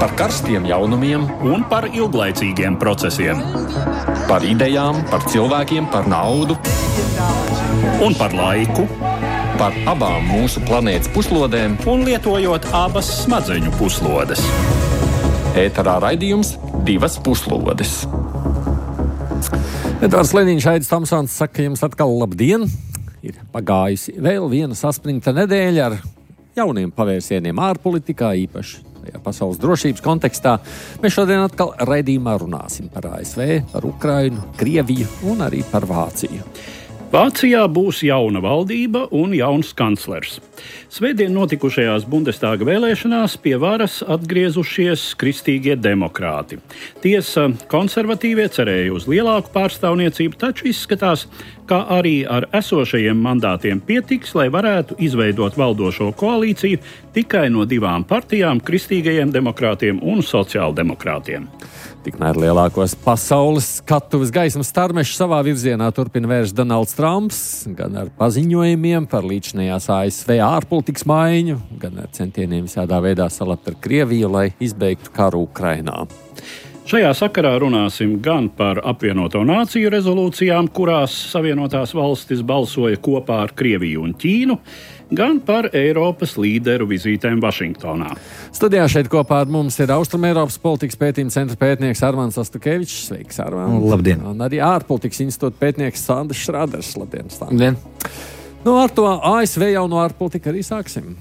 Par karstiem jaunumiem un par ilglaicīgiem procesiem. Par idejām, par cilvēkiem, par naudu. Un par laiku. Par abām mūsu planētas puslodēm. Un lietojot abas smadzeņu puslodes. Ēterā raidījums Divas puslodes. Edvards Liniņš, Aidis Tomsons saka jums atkal labdien. Ir pagājusi vēl viena saspringta nedēļa ar jauniem pavērsieniem ārpolitikā, īpaši tajā pasaules drošības kontekstā. Mēs šodien atkal raidījumā runāsim par ASV, par Ukrainu, Krieviju un arī par Vāciju. Vācijā būs jauna valdība un jauns kanclers. Svētdien notikušajās Bundestāga vēlēšanās pie varas atgriezušies kristīgie demokrāti. Tiesa, konservatīvie cerēja uz lielāku pārstāvniecību, taču izskatās, ka arī ar esošajiem mandātiem pietiks, lai varētu izveidot valdošo koalīciju tikai no divām partijām - kristīgajiem demokrātiem un sociāldemokrātiem. Tikmēr lielākos pasaules skatuves gaismas starmešus savā virzienā turpina vērst Donalds Trumps, gan ar paziņojumiem par līdzinājās ASV ārpolitikas maiņu, gan ar centieniem visādā veidā salabt ar Krieviju, lai izbeigtu karu Ukrainā. Šajā sakarā runāsim gan par apvienoto nāciju rezolūcijām, kurās Savienotās valstis balsoja kopā ar Krieviju un Ķīnu, gan par Eiropas līderu vizītēm Vašingtonā. Studijā šeit kopā ar mums ir Austrumēropas politikas pētījuma centra pētnieks Armands Astukevičs. Sveiks, Armand! Labdien! Un arī ārpolitikas institūta pētnieks Sandrs Šraders. Labdien! Labdien! Nu, ar to ASV jauno ārpolitiku arī sāksim.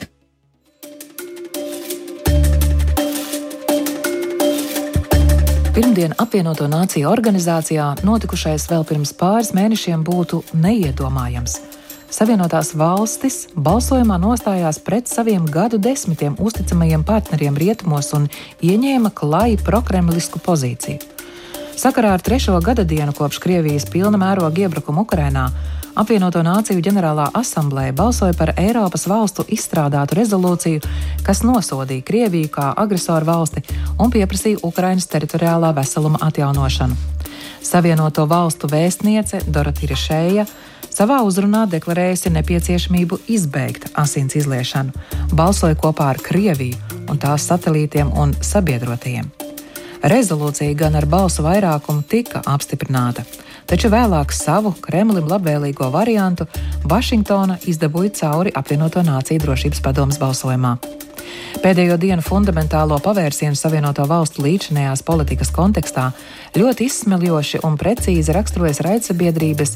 Pirmdien apvienoto nāciju organizācijā notikušais vēl pirms pāris mēnešiem būtu neiedomājams. Savienotās valstis balsojumā nostājās pret saviem gadu desmitiem uzticamajiem partneriem rietumos un ieņēma klaju prokremlisku pozīciju. Sakarā ar 3. gadadienu kopš Krievijas pilna mēroga iebrukuma Ukrainā apvienoto nāciju ģenerālā asambleja balsoja par Eiropas valstu izstrādātu rezolūciju, kas nosodīja Krieviju kā agresoru valsti un pieprasīja Ukrainas teritoriālā veseluma atjaunošanu. Savienoto valstu vēstniece Dorotija Šēja savā uzrunā deklarējusi nepieciešamību izbeigt asins izliešanu, balsoja kopā ar Krieviju un tās satelītiem un sabiedrotajiem. Rezolūcija gan ar balsu vairākumu tika apstiprināta, taču vēlāk savu Kremlim labvēlīgo variantu Vašingtona izdabūja cauri apvienoto nāciju drošības padomes balsojumā. Pēdējo dienu fundamentālo pavērsienu Savienoto valstu līdzinājās politikas kontekstā ļoti izsmeļoši un precīzi raksturojas raidsabiedrības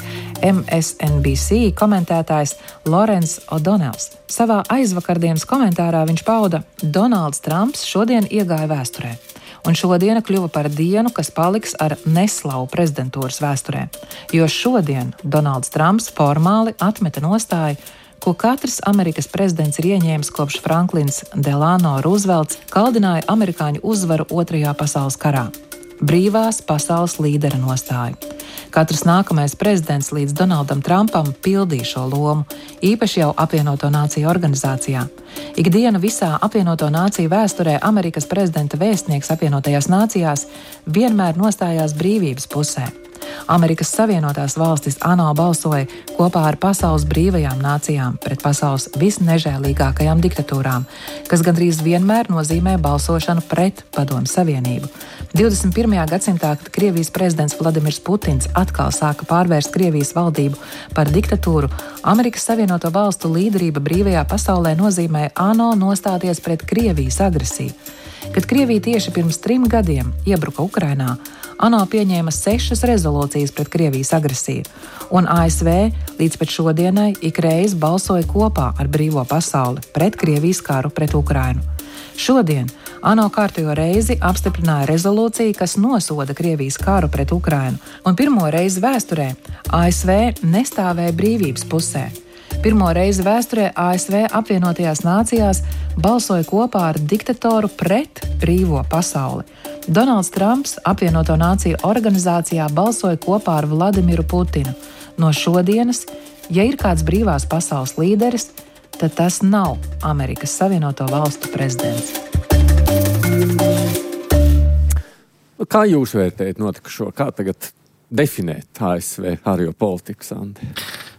MSNBC komentētājs Lawrence O'Donnells. Savā aizvakardienas komentārā viņš pauda: Donalds Trumps šodien iegāja vēsturē, un šodiena kļuva par dienu, kas paliks ar neslavu prezidentūras vēsturē, jo šodien Donalds Trumps formāli atmeta nostāju, ko katrs Amerikas prezidents ir ieņēmis kopš Franklins Delano Roosevelts kaldināja amerikāņu uzvaru Otrajā pasaules karā – brīvās pasaules līdera nostāju. Katrs nākamais prezidents līdz Donaldam Trumpam pildīja šo lomu, īpaši jau apvienoto nāciju organizācijā. Ikdienu visā apvienoto nāciju vēsturē Amerikas prezidenta vēstnieks apvienotajās nācijās vienmēr nostājās brīvības pusē. Amerikas Savienotās valstis ANO balsoja kopā ar pasaules brīvajām nācijām pret pasaules visnežēlīgākajām diktatūrām, kas gandrīz vienmēr nozīmē balsošanu pret Padomju Savienību. 21. gadsimtā, kad Krievijas prezidents Vladimirs Putins atkal sāka pārvērst Krievijas valdību par diktatūru, Amerikas Savienoto valstu līderība brīvajā pasaulē nozīmē ANO nostāties pret Krievijas agresiju. Kad Krievija tieši pirms 3 gadiem iebruka Ukrainā, ANO pieņēma 6 rezolūcijas pret Krievijas agresiju, un ASV līdz pat šodienai ikreiz balsoja kopā ar brīvo pasauli pret Krievijas karu pret Ukrainu. Šodien ANO kārtējo reizi apstiprināja rezolūciju, kas nosoda Krievijas karu pret Ukrainu, un pirmo reizi vēsturē ASV nestāvēja brīvības pusē. Pirmo reizi vēsturē ASV apvienotajās nācijās balsoja kopā ar diktatoru pret brīvo pasauli. Donalds Trumps apvienoto nāciju organizācijā balsoja kopā ar Vladimiru Putinu. No šodienas, ja ir kāds brīvās pasaules līderis, tad tas nav Amerikas Savienoto valstu prezidents. Kā jūs vērtējat notikušo? Kā tagad definēt ASV ārējo politiku, Sandi?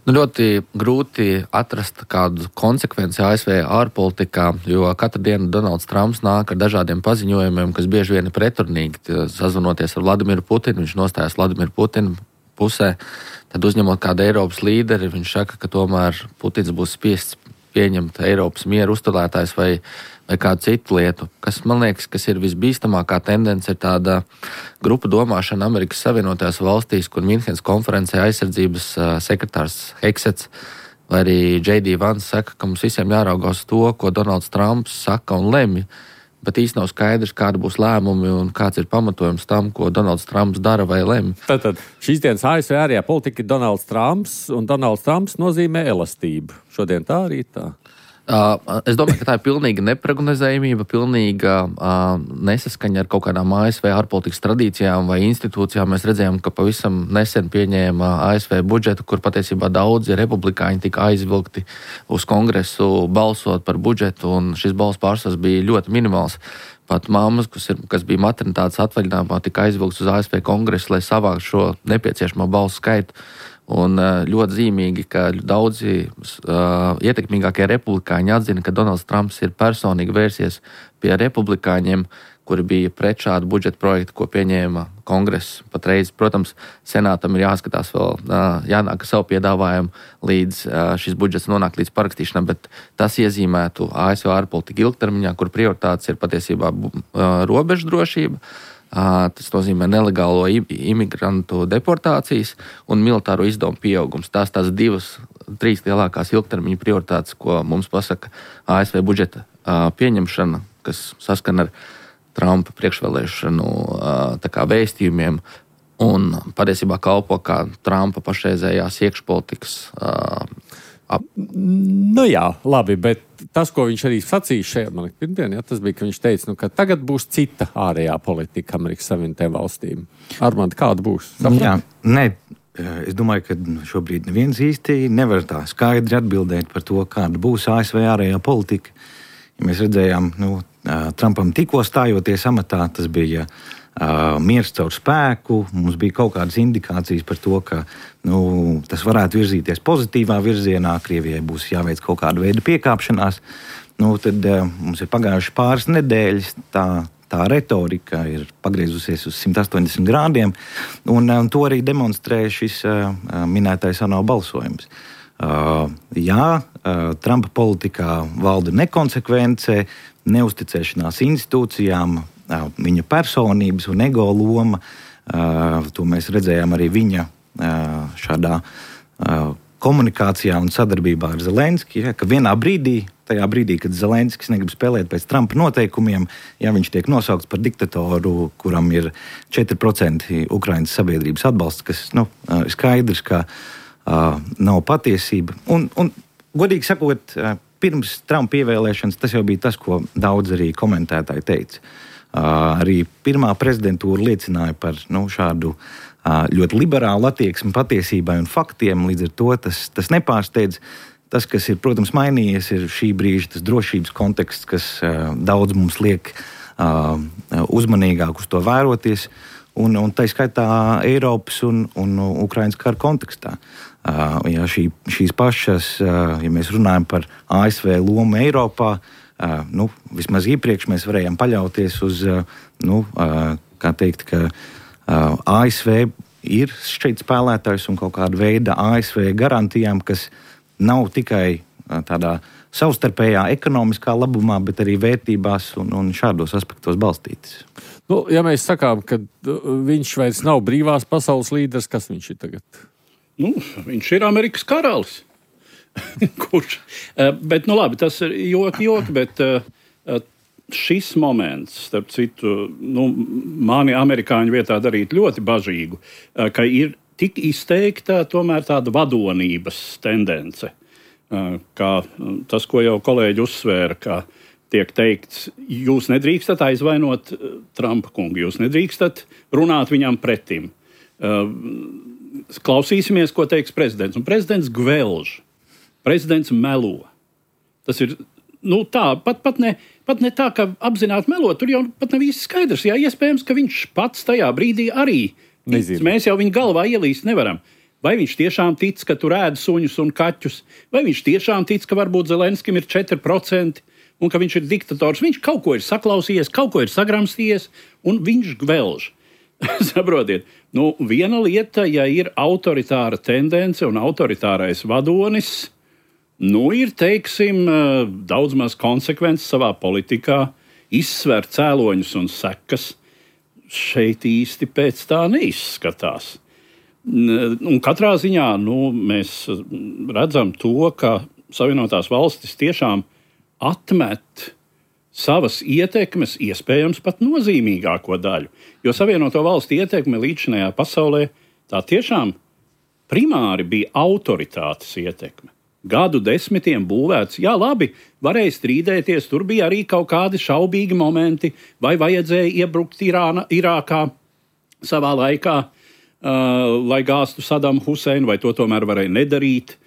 Ļoti grūti atrast kādu konsekvenci ASV ārpolitikā, jo katru dienu Donalds Trumps nāk ar dažādiem paziņojumiem, kas bieži vien ir pretrunīgi. Sazvanoties ar Vladimiru Putinu, viņš nostājas Vladimiru Putinu pusē, tad uzņemot kādu Eiropas līderi, viņš saka, ka tomēr Putins būs spiests pieņemt Eiropas mieru uzturētājs vai kādu citu lietu. Kas, man liekas, kas ir visbīstamākā tendence, ir tāda grupu domāšana Amerikas Savienotajās valstīs, kur Minhenes konferencē aizsardzības sekretārs Hegsets vai arī J.D. Vance saka, ka mums visiem jāraugās to, ko Donalds Trumps saka un lemj, bet īsti nav skaidrs, kāda būs lēmumi un kāds ir pamatojums tam, ko Donalds Trumps dara vai lemj. Tātad šīs dienas ASV ārējā politika ir Donalds Trumps, un Donalds Trumps nozīmē elastību. Šodien tā, rīt tā. Es domāju, ka tā ir pilnīga neprognozējumība, pilnīga nesaskaņa ar kaut kādām ASV ārpolitikas tradīcijām vai institūcijām. Mēs redzējām, ka pavisam nesen pieņēma ASV budžetu, kur patiesībā daudzi republikāņi tika aizvilkti uz kongresu balsot par budžetu, un šis balsu pārsvars bija ļoti minimāls. Pat mammas, kas bija maternitātes atvaļinājumā, tika aizvilkts uz ASV kongresu, lai savāktu šo nepieciešamo balsu skaitu. Un ļoti zīmīgi, ka daudzi ietekmīgākie republikāņi atzina, ka Donalds Trumps ir personīgi vērsies pie republikāņiem, kuri bija pret šādu budžeta projektu, ko pieņēma kongress patreiz. Protams, senātam ir jāskatās vēl, jānāk savu piedāvājumu, līdz šis budžets nonāk līdz parakstīšanai, bet tas iezīmētu ASV ārpolitika ilgtermiņā, kur prioritātes ir patiesībā robežu drošība. Tas nozīmē nelegālo imigrantu deportācijas un militāro izdevumu pieaugums. Tās trīs lielākās ilgtermiņa prioritātes, ko mums pasaka ASV budžeta pieņemšana, kas saskan ar Trumpa priekšvēlēšanu vēstījumiem un patiesībā kalpo kā Trumpa pašreizējās iekšpolitikas. Nu jā, labi, bet tas, ko viņš arī sacīja šajā pirmdienā, tas bija, ka viņš teica, ka tagad būs cita ārējā politika Amerikas Savienotajām valstīm. Armand, kāda būs? Jā, nē, es domāju, ka šobrīd neviens īsti nevar tā skaidri atbildēt par to, kāda būs ASV ārējā politika. Ja mēs redzējām, Trumpam tikko stājoties amatā, tas bija miers caur spēku, mums bija kaut kādas indikācijas par to, ka tas varētu virzīties pozitīvā virzienā, Krievijai būs jāveic kaut kāda veida piekāpšanās. Tad mums ir pagājuši pāris nedēļas, tā retorika ir pagriezusies uz 180 grādiem, un to arī demonstrē šis minētais ANO balsojums. Trumpa politikā valda nekonsekvence, neusticēšanās institūcijām, viņa personības un ego loma. To mēs redzējām arī viņa šādā komunikācijā un sadarbībā ar Zelenski, ka vienā brīdī, kad Zelenskis negrib spēlēt pēc Trumpa noteikumiem, viņš tiek nosaukts par diktatoru, kuram ir 4% Ukrainas sabiedrības atbalsts, kas ir skaidrs, ka nav patiesība. Un godīgi sakot, pirms Trumpa ievēlēšanas tas jau bija tas, ko daudz arī komentētāji teica. Arī pirmā prezidentūra liecināja par šādu ļoti liberālu attieksmi patiesībai un faktiem. Līdz ar to tas nepārsteidz. Tas, kas ir, protams, mainījies, ir šī brīža tas drošības konteksts, kas daudz mums liek uzmanīgāk uz to vēroties. Un tā skaitā Eiropas un Ukrainas kara kontekstā. Šīs pašas, ja mēs runājam par ASV lomu Eiropā, vismaz iepriekš mēs varējām paļauties uz, kā teikt, ka ASV ir šeit spēlētājs un kaut kāda veida ASV garantijām, kas nav tikai tādā savstarpējā ekonomiskā labumā, bet arī vērtībās un šādos aspektos balstītas. Ja mēs sakām, ka viņš vairs nav brīvās pasaules līderis, kas viņš ir tagad? Viņš ir Amerikas karalis. Kurš? Bet, labi, tas ir joki, bet šis moments, starp citu, mani amerikāņu vietā darīt ļoti bažīgu, ka ir tik izteikta tomēr tāda vadonības tendence, kā tas, ko jau kolēģi uzsvēra, ka tiek teikts, jūs nedrīkstat aizvainot Trumpa kungu, jūs nedrīkstat runāt viņam pretim. Klausīsimies, ko teiks prezidents. Un prezidents gvelž. Prezidents melo. Tas ir pat ne tā, ka apzināti melo. Tur jau pat nav īsti skaidrs. Jā, iespējams, ka viņš pats tajā brīdī arī. Nezinu. Mēs jau viņa galvā ielīst nevaram. Vai viņš tiešām tic, ka tur ēd suņus un kaķus? Vai viņš tiešām tic, ka varbūt Zelenskim ir 4% un ka viņš ir diktators? Viņš kaut ko ir saklausījies, kaut ko ir sagramstījies, un viņš gvelž. Saprotiet, viena lieta, ja ir autoritāra tendence un autoritārais vadonis, ir, teiksim, daudz maz konsekvences savā politikā, izsver cēloņus un sekas, šeit īsti pēc tā neizskatās. Un katrā ziņā mēs redzam to, ka Savienotās valstis tiešām atmet savas ietekmes, iespējams pat nozīmīgāko daļu. Jo Savienoto valstu ietekme līdzinājā pasaulē tā tiešām primāri bija autoritātes ietekme. Gadu desmitiem būvēts, jā, labi, varēja strīdēties, tur bija arī kaut kādi šaubīgi momenti, vai vajadzēja iebrukt Irākā savā laikā, lai gāstu Sadamu Huseinu, vai to tomēr varēja nedarīt.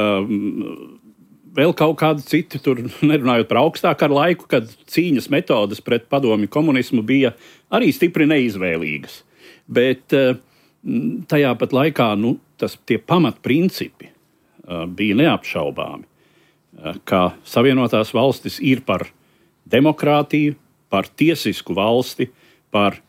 Vēl kaut kādi citi, tur nerunājot par augstāku laiku, kad cīņas metodes pret padomju komunismu bija arī stipri neizvēlīgas. Bet tajā pat laikā tie pamatprincipi bija neapšaubāmi, ka Savienotās valstis ir par demokrātiju, par tiesisku valsti, par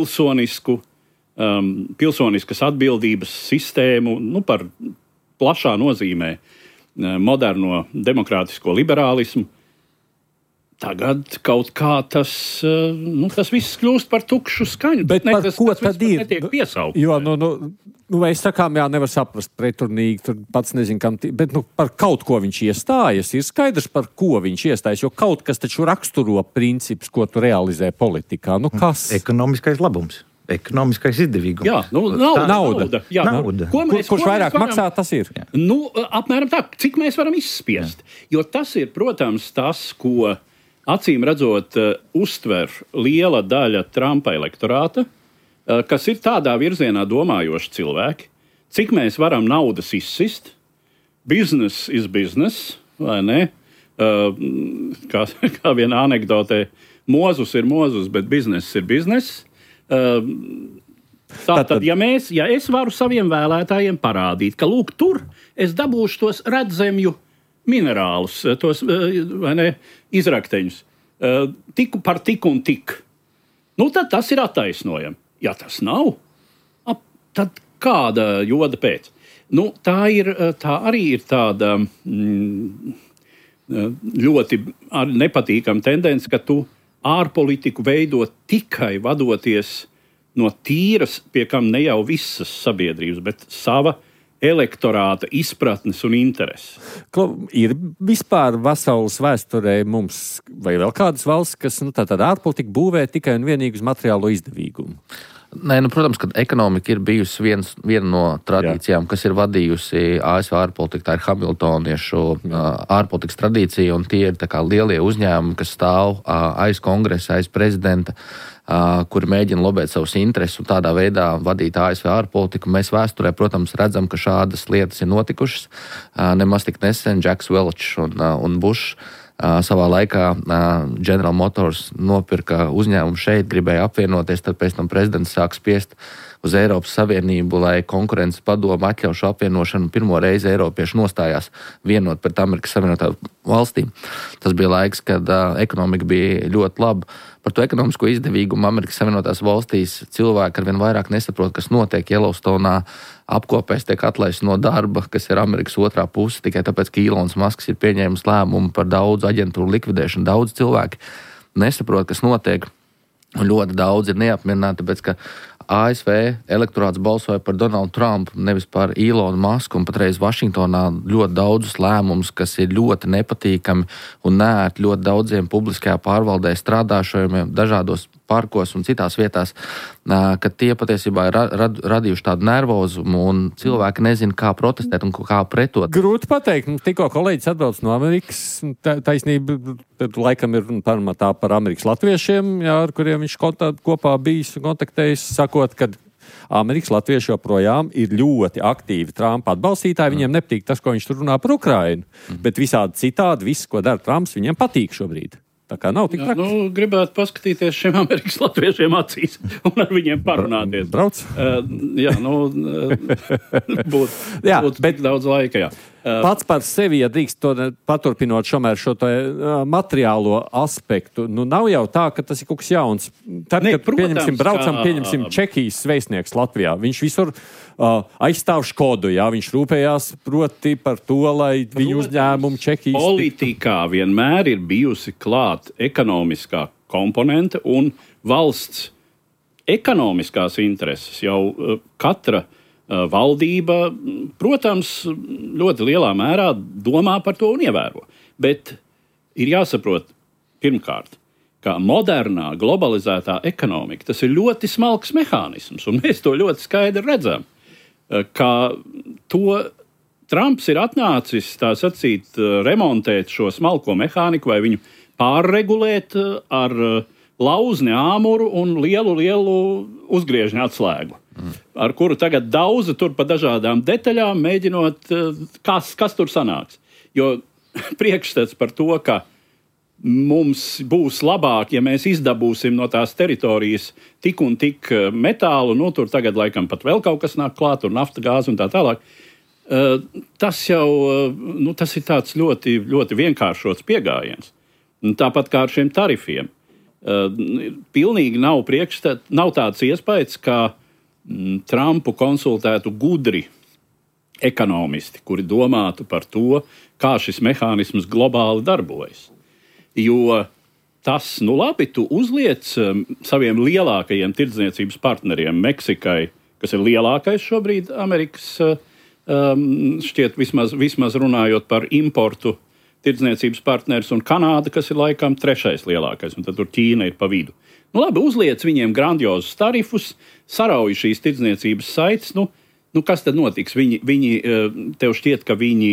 pilsoniskas atbildības sistēmu, par plašā nozīmē moderno demokrātisko liberālismu. Tagad kaut kā tas viss kļūst par tukšu skaņu. Bet par ko tad ir? Netiek piesaukt. Jo, mēs sakām, nevar saprast preturnīgi, tur pats nezinu, kam, bet par kaut ko viņš iestājas. Ir skaidrs, par ko viņš iestājas, jo kaut kas taču raksturo principus, ko tu realizē politikā. Kas? Ekonomiskais labums. Ekonomiskais izdevīgums. Jā, nauda. Jā. Nauda. Kurš vairāk maksā, tas ir? Apmēram tā, cik mēs varam izspiest. Jo tas ir, protams, tas, ko acīm redzot uztver liela daļa Trumpa elektorāta, kas ir tādā virzienā domājoši cilvēki. Cik mēs varam naudas izsist? Business is business, vai ne? Kā viena anekdotē, mozus ir mozus, bet bizness ir bizness. Tātad, ja es varu saviem vēlētājiem parādīt, ka lūk, tur es dabūšu tos redzemju minerālus, tos izrakteņus, tiku par tik un tik, tad tas ir attaisnojami. Ja tas nav, tad kāda joda pēc? Tā arī ir tāda ļoti nepatīkama tendence, ka tu ārpolitiku veido tikai vadoties no tīras, pie kam ne jau visas sabiedrības, bet sava elektorāta izpratnes un intereses. Ir vispār pasaules vēsturē mums vai vēl kādas valsts, kas tātad ārpolitiku būvē tikai un vienīgi uz materiālo izdevīgumu? Nē, protams, ka ekonomika ir bijusi viena no tradīcijām, kas ir vadījusi ASV ārpolitiku. Tā ir hamiltoniešu ārpolitikas tradīcija, un tie ir tā kā lielie uzņēmumi, kas stāv aiz kongresa, aiz prezidenta, kuri mēģina lobēt savus intereses un tādā veidā vadīt ASV ārpolitiku. Mēs vēsturē, protams, redzam, ka šādas lietas ir notikušas. Nemaz tik nesen Jacks Welch un Bush savā laikā General Motors nopirka uzņēmumu šeit, gribēja apvienoties, tad pēc tam prezidents sāk spiest uz Eiropas Savienību, lai konkurences padome atļauj šo apvienošanu. Pirmo reizi Eiropieši nostājās vienot pret Amerikas Savienotām valstīm. Tas bija laiks, kad ekonomika bija ļoti laba. Par to ekonomisko izdevīgumu Amerikas Savienotās valstīs cilvēki arvien vairāk nesaprot, kas notiek Yellowstonā. Apkopēs tiek atlaists no darba, kas ir Amerikas otrā puse, tikai tāpēc, ka Ilons Masks ir pieņēmis lēmumu par daudzu aģentūru likvidēšanu. Daudz cilvēki nesaprot, kas notiek, un ļoti daudz ir neapmierināti, tāpēc, ka ASV elektorāts balsoja par Donaldu Trumpu, nevis par Ilonu Masku, un patreiz Vašingtonā ļoti daudzus lēmumus, kas ir ļoti nepatīkami un neērti ļoti daudziem publiskajā pārvaldē strādāšajiem dažādos parkos un citās vietās, ka tie patiesībā ir radījuši tādu nervozumu un cilvēki nezina, kā protestēt un kā pretot. Grūti pateikt, tikko kolēģis atbrauc no Amerikas, taisnība, tad laikam ir tā par Amerikas latviešiem, ar kuriem viņš kopā bijis un kontaktējis, sakot, ka Amerikas latvieši joprojām ir ļoti aktīvi Trumpa atbalstītāji, viņiem nepatīk tas, ko viņš tur runā par Ukrainu, bet visādi citādi, viss, ko dara Trumps, viņiem patīk šobrīd. Tā kā nav tik traki. Gribētu paskatīties šiem Amerikas latviešiem acīs un ar viņiem parunāties. Brauc? Būtu bet daudz laika, jā. Pats par sevi, ja drīkst to paturpinot šomēr šo materiālo aspektu, nav jau tā, ka tas ir kaut kas jauns. Tad, kad pieņemsim Čehijas vēstnieks Latvijā, viņš visur aizstāv Škodu, jā, viņš rūpējās proti par to, lai viņu uzņēmumu Čehijas... Politikā vienmēr ir bijusi klāt ekonomiskā komponente un valsts ekonomiskās intereses jau katra valdība, protams, ļoti lielā mērā domā par to un ievēro. Bet ir jāsaprot, pirmkārt, ka modernā, globalizētā ekonomika, tas ir ļoti smalks mehānisms, un mēs to ļoti skaidri redzam, ka to Trumps ir atnācis, tā sacīt, remontēt šo smalko mehāniku vai viņu pārregulēt ar lauzni āmuru un lielu uzgriežņu atslēgu. Ar kuru tagad daudzi tur pa dažādām detaļām mēģinot, kas tur sanāks. Jo priekšstats par to, ka mums būs labāk, ja mēs izdabūsim no tās teritorijas tik un tik metālu, tur tagad laikam pat vēl kaut kas nāk klāt, tur nafta, gāze un tā tālāk. Tas jau, tas ir tāds ļoti, ļoti vienkāršots pieejams. Tāpat kā ar šiem tarifiem. Pilnīgi nav tāds iespējas, ka Trumpu konsultētu gudri ekonomisti, kuri domātu par to, kā šis mehānisms globāli darbojas. Jo tas, labi, tu uzliec saviem lielākajiem tirdzniecības partneriem, Meksikai, kas ir lielākais šobrīd Amerikas, šķiet vismaz runājot par importu tirdzniecības partners, un Kanāda, kas ir laikam trešais lielākais, un tad tur Ķīna ir pa vidu. Labi, uzliec viņiem grandiozus tarifus, sarauj šīs tirdzniecības saites, kas tad notiks? Viņi tev šķiet, ka viņi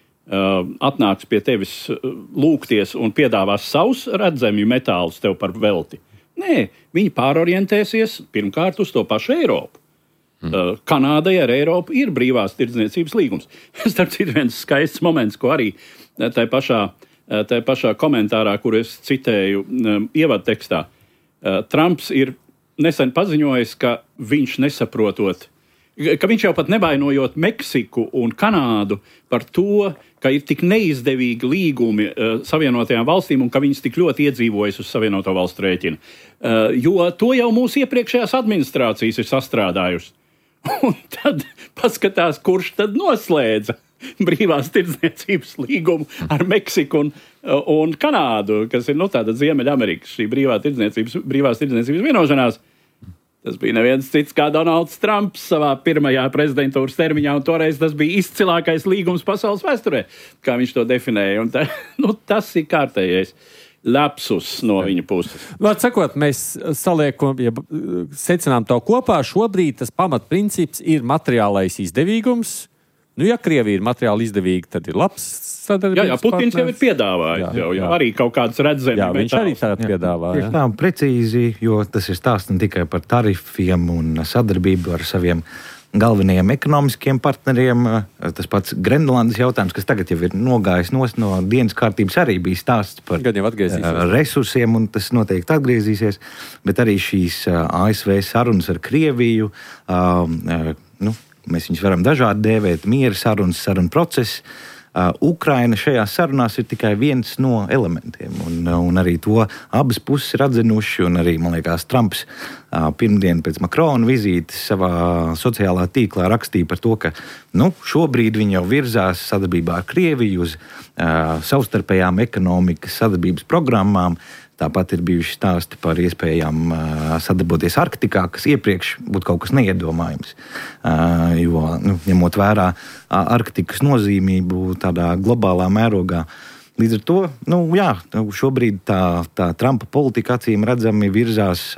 atnāks pie tevis lūgties un piedāvās savus redzamju metālus tev par velti. Nē, viņi pārorientēsies pirmkārt uz to pašu Eiropu. Kanādai ar Eiropu ir brīvās tirdzniecības līgums. Starp citu, viens skaists moments, ko arī tā pašā komentārā, kur es citēju ievadtekstā, Trumps ir nesen paziņojis, ka viņš nesaprotot, ka viņš jau pat nevainojot Meksiku un Kanādu par to, ka ir tik neizdevīgi līgumi Savienotajām valstīm un ka viņas tik ļoti iedzīvojas uz Savienoto valstu rēķina. Jo to jau mūsu iepriekšējās administrācijas ir sastrādājusi. Un tad paskatās, kurš tad noslēdza brīvās tirdzniecības līgumu ar Meksiku un Kanādu, kas ir tāda Ziemeļamerikas šī brīvās tirdzniecības vienošanās. Tas bija neviens cits kā Donalds Trumps savā pirmajā prezidentūras termiņā, un toreiz tas bija izcilākais līgums pasaules vēsturē, kā viņš to definēja. Un tas ir kārtējais lapsus no viņa puses. Vārds sakot, mēs saliekam, secinām to kopā, šobrīd tas pamatprincips ir materiālais izdevīgums. Ja Krievija ir materiāli izdevīga, tad ir labs sadarbības partners. Jā, Putins jau ir piedāvājis, jau arī kaut kādas redzami. Jā, viņš arī tādu piedāvā. Tā precīzi, jo tas ir stāsts ne tikai par tarifiem un sadarbību ar saviem galvenajiem ekonomiskiem partneriem. Tas pats Grenlandes jautājums, kas tagad jau ir nogājis no dienas kārtības, arī bija stāsts par resursiem, un tas noteikti atgriezīsies. Bet arī šīs ASV sarunas ar Krieviju, mēs viņus varam dažādi dēvēt, miera sarunas, sarunu procesi. Ukraina šajās sarunās ir tikai viens no elementiem, un arī to abas puses ir atzinuši, un arī, man liekas, Trumps pirmdien pēc Makrona vizītes savā sociālā tīklā rakstīja par to, ka šobrīd viņi jau virzās sadarbībā ar Krieviju uz savstarpējām ekonomikas sadarbības programmām. Tāpat ir bijuši stāsti par iespējām sadarboties Arktikā, kas iepriekš būtu kaut kas neiedomājams. Jo, ņemot vērā Arktikas nozīmību tādā globālā mērogā. Līdz ar to, šobrīd tā Trumpa politika acīm redzami virzās,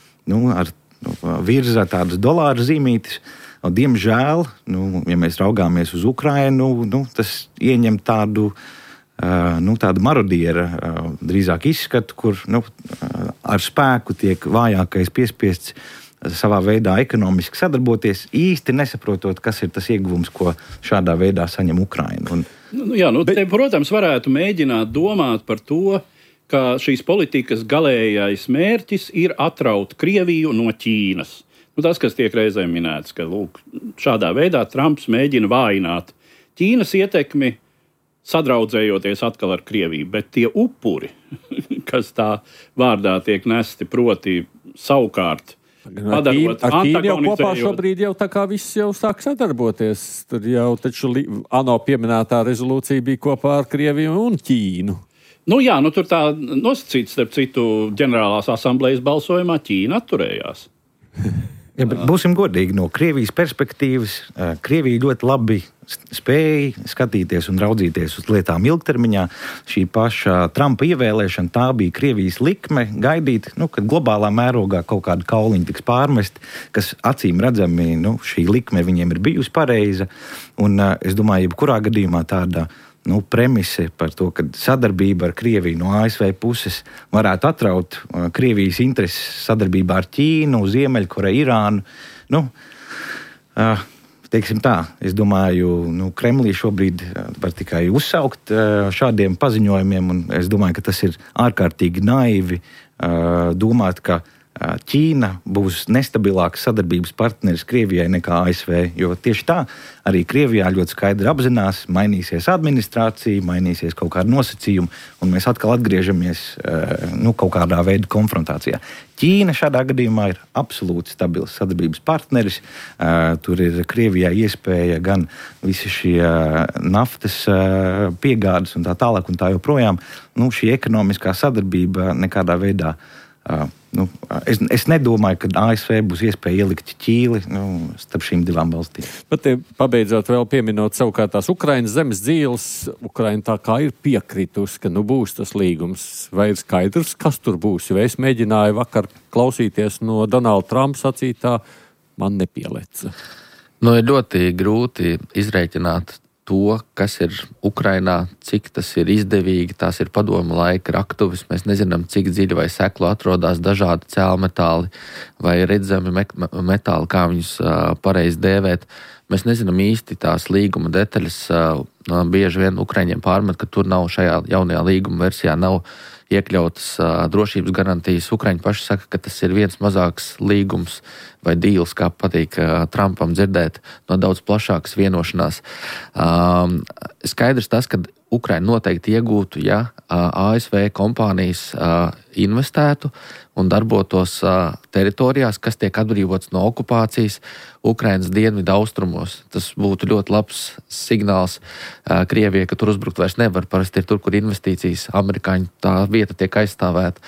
virza tādas dolāra zīmītes. Diemžēl, ja mēs raugāmies uz Ukrainu, tas ieņem tādu marodiera drīzāk izskatu, kur ar spēku tiek vājākais piespiests savā veidā ekonomiski sadarboties, īsti nesaprotot, kas ir tas ieguvums, ko šādā veidā saņem Ukraina. Te, protams, varētu mēģināt domāt par to, ka šīs politikas galējais mērķis ir atraut Krieviju no Ķīnas. Tas, kas tiek reizēm minēts, ka lūk, šādā veidā Trumps mēģina vājināt Ķīnas ietekmi, sadraudzējoties atkal ar Krieviju, bet tie upuri, kas tā vārdā tiek nesti, proti savukārt padarot ar Ķīnu jau kopā antagonizējot. šobrīd jau tā kā viss jau sāk sadarboties. Tur jau taču ANO pieminētā rezolūcija bija kopā ar Krieviju un Ķīnu. Tur tā nosacīts, starp citu, ģenerālās asamblejas balsojumā Ķīna atturējās. Ja, bet būsim godīgi, no Krievijas perspektīvas, Krievija ļoti labi spēja skatīties un raudzīties uz lietām ilgtermiņā. Šī paša Trumpa ievēlēšana, tā bija Krievijas likme gaidīt, kad globālā mērogā kaut kāda kauliņa tiks pārmest, kas acīm redzami, šī likme viņiem ir bijusi pareiza. Un es domāju, jebkurā gadījumā tāda premise par to, ka sadarbība ar Krieviju no ASV puses varētu atraut Krievijas intereses sadarbībā ar Ķīnu, Ziemeļkoreju, Irānu. Teiksim tā, es domāju, Kremlī šobrīd var tikai uzsaukt šādiem paziņojumiem, un es domāju, ka tas ir ārkārtīgi naivi domāt, ka Ķīna būs nestabilāks sadarbības partneris Krievijai nekā ASV, jo tieši tā arī Krievijā ļoti skaidri apzinās, mainīsies administrācija, mainīsies kaut kāda nosacījuma, un mēs atkal atgriežamies kaut kādā veida konfrontācijā. Ķīna šādā gadījumā ir absolūti stabils sadarbības partneris. Tur ir Krievijai iespēja gan visi šie naftas piegādes un tā tālāk un tā joprojām. Šī ekonomiskā sadarbība nekādā veidā es nedomāju, ka ASV būs iespēja ielikt ķīli starp šīm divām valstīm. Bet pabeidzot vēl pieminot savukārt tās Ukrainas zemes dzīves, Ukraina tā kā ir piekritusi, ka būs tas līgums. Vai ir skaidrs, kas tur būs? Jo es mēģināju vakar klausīties no Donalda Trumpa sacītā, man nepieleca. Ir ļoti grūti izrēķināt to, kas ir Ukrainā, cik tas ir izdevīgi, tās ir padomu laika raktuves. Mēs nezinām, cik dziļi vai seklu atrodas dažādi cēlmetāli vai redzami metāli, kā viņus pareizi dēvēt. Mēs nezinām īsti tās līguma detaļas. Bieži vien Ukraiņiem pārmet, ka tur nav šajā jaunajā līguma versijā nav iekļautas drošības garantijas. Ukraiņi paši saka, ka tas ir viens mazāks līgums vai dīls, kā patīk Trumpam dzirdēt, no daudz plašākas vienošanās. Skaidrs tas, ka Ukraina noteikti iegūtu, ja ASV kompānijas investētu un darbotos teritorijās, kas tiek atbrīvotas no okupācijas Ukrainas dienvidu austrumos. Tas būtu ļoti labs signāls Krievijai, ka tur uzbrukt vairs nevar. Parasti ir tur, kur investīcijas amerikāņu tā vieta tiek aizstāvēta.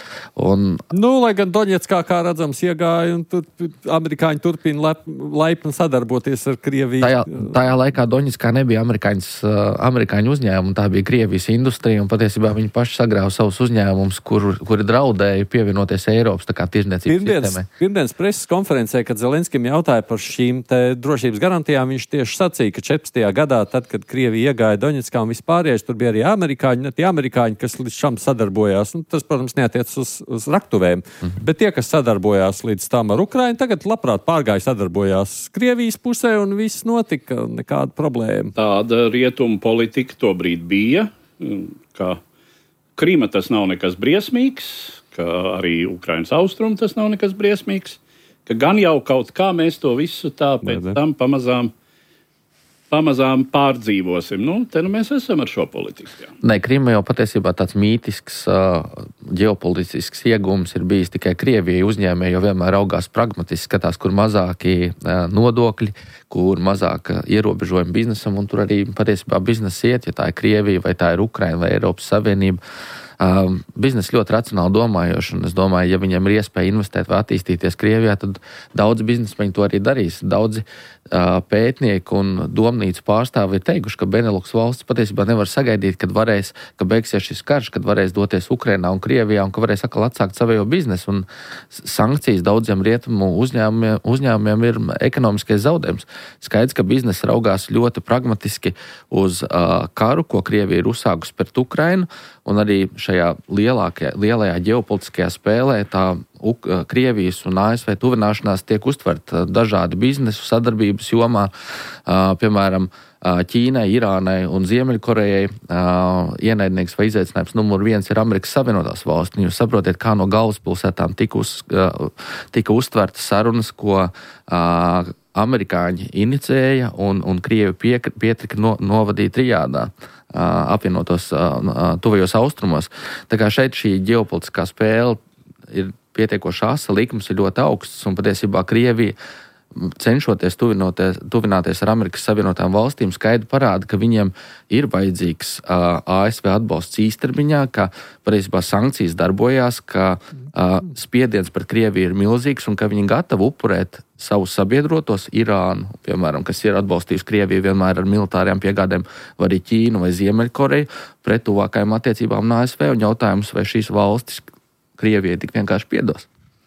Lai gan Doņetskā, kā redzams, iegāja un tur amerikāņi turpina laipni sadarboties ar Krieviju. Tajā laikā Doņetskā nebija amerikāņu uzņēmumu, tā bija Krievijas industrija, un patiesībā viņi paši sagrāva savus uzņēmumus, kuri draudēja pievienoties Eiropas tā kā tirzniecības sistēmai. Pirmdienas preses konferencē, kad Zelenskim jautāja par šīm drošības garantijām, viņš tieši sacīja, ka 14. gadā, tad, kad Krievija iegāja Doņetskā un vispārējais, tur bija arī amerikāņi, kas līdz šam sadarbojās. Tas, protams, neatiec uz raktuvēm, bet tie, kas sadarbojās līdz tam ar Ukrainu, tagad labprāt pārgāja sadarbojās Krievijas pusē un viss notika, nekāda problēma. Tāda rietumu politika tobrīd bija, ka Krīma tas nav nekas briesmīgs, ka arī Ukrainas austrumi tas nav nekas briesmīgs, ka gan jau kaut kā mēs to visu tā pēc tam pamazām pārdzīvosim. Te mēs esam ar šo politiku. Jā. Krīma jau patiesībā tāds mītisks ģeopolitisks iegums ir bijis tikai Krievijai uzņēmēji, jo vienmēr raugās pragmatiski, skatās, kur mazāki nodokļi, kur mazāk ierobežojumi biznesam, un tur arī patiesībā biznesa iet, ja tā ir Krievija, vai tā ir Ukraina vai Eiropas Savienība. Biznesa ļoti racionāli domājoši, un es domāju, ja viņiem ir iespēja investēt vai attīstīties Krievijā, tad daudzi biznesmeņi to arī darīs. Daudzi pētnieki un domnīcu pārstāvi ir teikuši, ka Benelux valsts patiesībā nevar sagaidīt, ka beigsies šis karš, kad varēs doties Ukrainā un Krievijā un ka varēs atkal atsākt savējo biznesu. Un sankcijas daudziem rietumu uzņēmumiem ir ekonomiskais zaudējums. Skaidrs, ka biznesa raugās ļoti pragmatiski uz karu, ko Krievija ir uzsākusi pret Ukrainu, un arī šajā lielajā ģeopolitiskajā spēlē tā Krievijas un ASV tuvināšanās tiek uztverta dažādi biznesu sadarbības jomā. Piemēram, Ķīnai, Irānai un Ziemeļkorejai ienaidnieks vai izaicinājums numur 1 ir Amerikas Savienotās valsts. Jūs saprotiet, kā no galvaspilsētām tika uztvertas sarunas, ko amerikāņi inicēja un Krievi pietrika novadīt Rijādā, apvienotos tuvajos austrumos. Tā kā šeit šī ģeopolitiskā spēle ir pietiekoši asa, likums ir ļoti augsts, un patiesībā Krievija, cenšoties tuvināties ar Amerikas Savienotām valstīm, skaidri parāda, ka viņiem ir vajadzīgs ASV atbalsts īstermiņā, ka patiesībā sankcijas darbojās, ka spiediens pret Krieviju ir milzīgs un ka viņi gatavi upurēt savus sabiedrotos, Irānu, piemēram, kas ir atbalstījusi Krieviju vienmēr ar militārajām piegādēm, vai arī Ķīnu vai Ziemeļkoreju, pret tuvākajām attiecībām no ASV, un jautājums, vai šīs valstis Krievijai tik vienkārši piedos.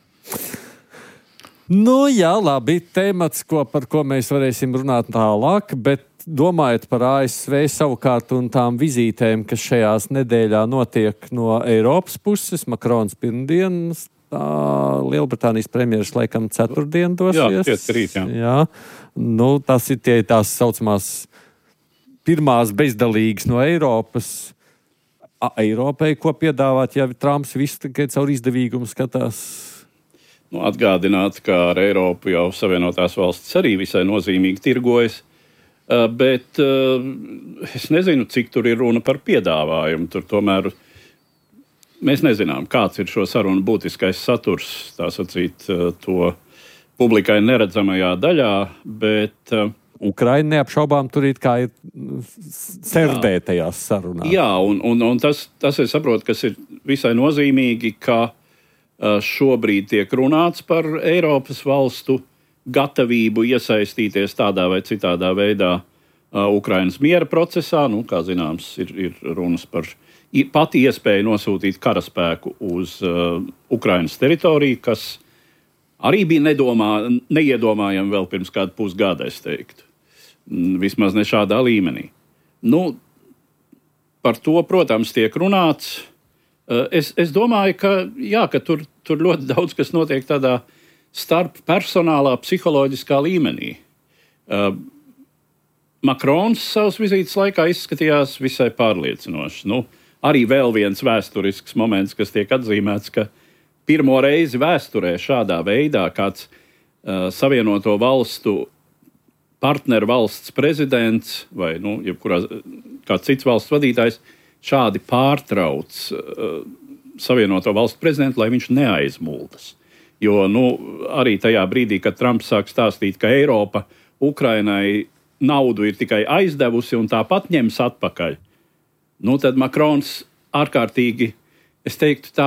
Nu, jā, labi, temats, par ko mēs varēsim runāt tālāk, bet domājot par ASV savukārt un tām vizītēm, kas šajās nedēļā notiek no Eiropas puses, Makrons pirmdienas, Lielbritānijas premjeras laikam ceturtdien dosies. Jā, rīt, jā. Jā. Nu, tas ir tās saucamās pirmās bezdalīgas no Eiropas. Eiropai, ko piedāvāt, ja Trumps visu tikai caur izdevīgumu skatās? Atgādināt, ka ar Eiropu jau Savienotās valstis arī visai nozīmīgi tirgojas, bet es nezinu, cik tur ir runa par piedāvājumu. Tur tomēr mēs nezinām, kāds ir šo sarunu būtiskais saturs, tā sacīt, to publikai neredzamajā daļā, bet Ukraina neapšaubām tur ir kā ir serdētajās sarunās. Jā, un tas es saprotu, kas ir visai nozīmīgi, ka šobrīd tiek runāts par Eiropas valstu gatavību iesaistīties tādā vai citādā veidā Ukrainas miera procesā. Nu, kā zināms, ir runas par pati iespēju nosūtīt karaspēku uz Ukrainas teritoriju, kas arī bija neiedomājami vēl pirms kādu pusgada, es teiktu. Vismaz ne šādā līmenī. Nu, par to, protams, tiek runāts. Es domāju, ka tur ļoti daudz kas notiek tādā starp personālā, psiholoģiskā līmenī. Makrons savas vizītes laikā izskatījās visai pārliecinoši. Nu, arī vēl viens vēsturisks moments, kas tiek atzīmēts, ka pirmo reizi vēsturē šādā veidā kāds Savienoto valstu partneru valsts prezidents vai kāds cits valsts vadītājs šādi pārtrauc Savienoto valstu prezidentu, lai viņš neaizmultas. Jo arī tajā brīdī, kad Trumps sāk stāstīt, ka Eiropa Ukrainai naudu ir tikai aizdevusi un tāpat ņems atpakaļ, tad Makrons ārkārtīgi, es teiktu tā,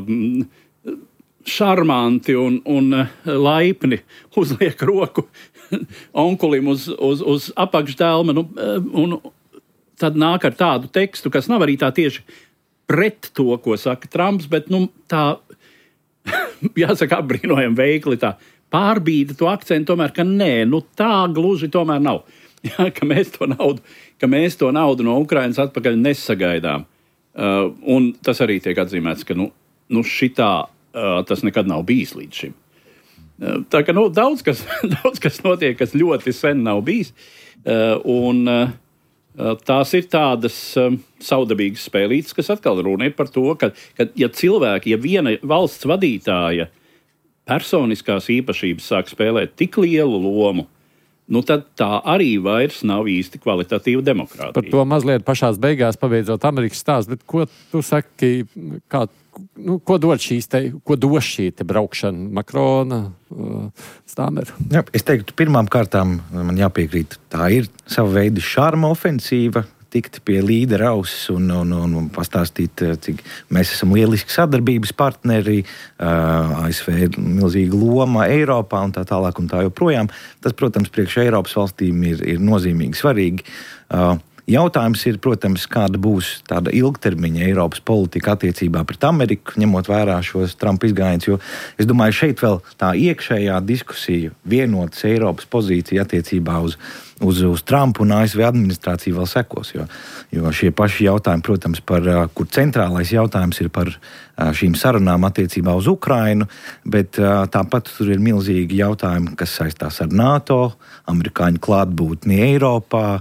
šarmanti un laipni uzliek roku onkulim uz apakšdelma, un tad nāk ar tādu tekstu, kas nav arī tā tieši pret to, ko saka Trumps, bet tā, jāsaka, apbrīnojami veikli tā pārbīda to akcentu tomēr, ka nē, tā gluži tomēr nav. Jā, ka mēs to naudu no Ukrainas atpakaļ nesagaidām. Un tas arī tiek atzīmēts, ka šitā tas nekad nav bijis līdz šim. Tā ka daudz kas notiek, kas ļoti sen nav bijis. Un tās ir tādas saudabīgas spēlītes, kas atkal runa ir par to, ka ja viena valsts vadītāja personiskās īpašības sāk spēlēt tik lielu lomu, tad tā arī vairs nav īsti kvalitatīva demokrātija. Par to mazliet pašās beigās pabeidzot Amerikas stāstu, bet ko tu saki, ko dod šī braukšana Makrona, Stāmera? Jā, es teiktu, pirmām kārtām man jāpiekrīt, tā ir sava veida šarma ofensīva, tikt pie līdera auss un pastāstīt, cik mēs esam lieliski sadarbības partneri, ASV ir milzīga loma Eiropā un tā tālāk un tā joprojām. Tas, protams, priekš Eiropas valstīm ir nozīmīgi svarīgi. Jautājums ir, protams, kāda būs tāda ilgtermiņa Eiropas politika attiecībā pret Ameriku, ņemot vērā šos Trumpa izgājienus, jo es domāju, šeit vēl tā iekšējā diskusija, vienotas Eiropas pozīcija attiecībā uz Trumpu un ASV administrāciju vēl sekos, jo šie paši jautājumi, protams, kur centrālais jautājums ir par šīm sarunām attiecībā uz Ukrainu, bet tāpat tur ir milzīgi jautājumi, kas saistās ar NATO, amerikāņu klātbūtni Eiropā,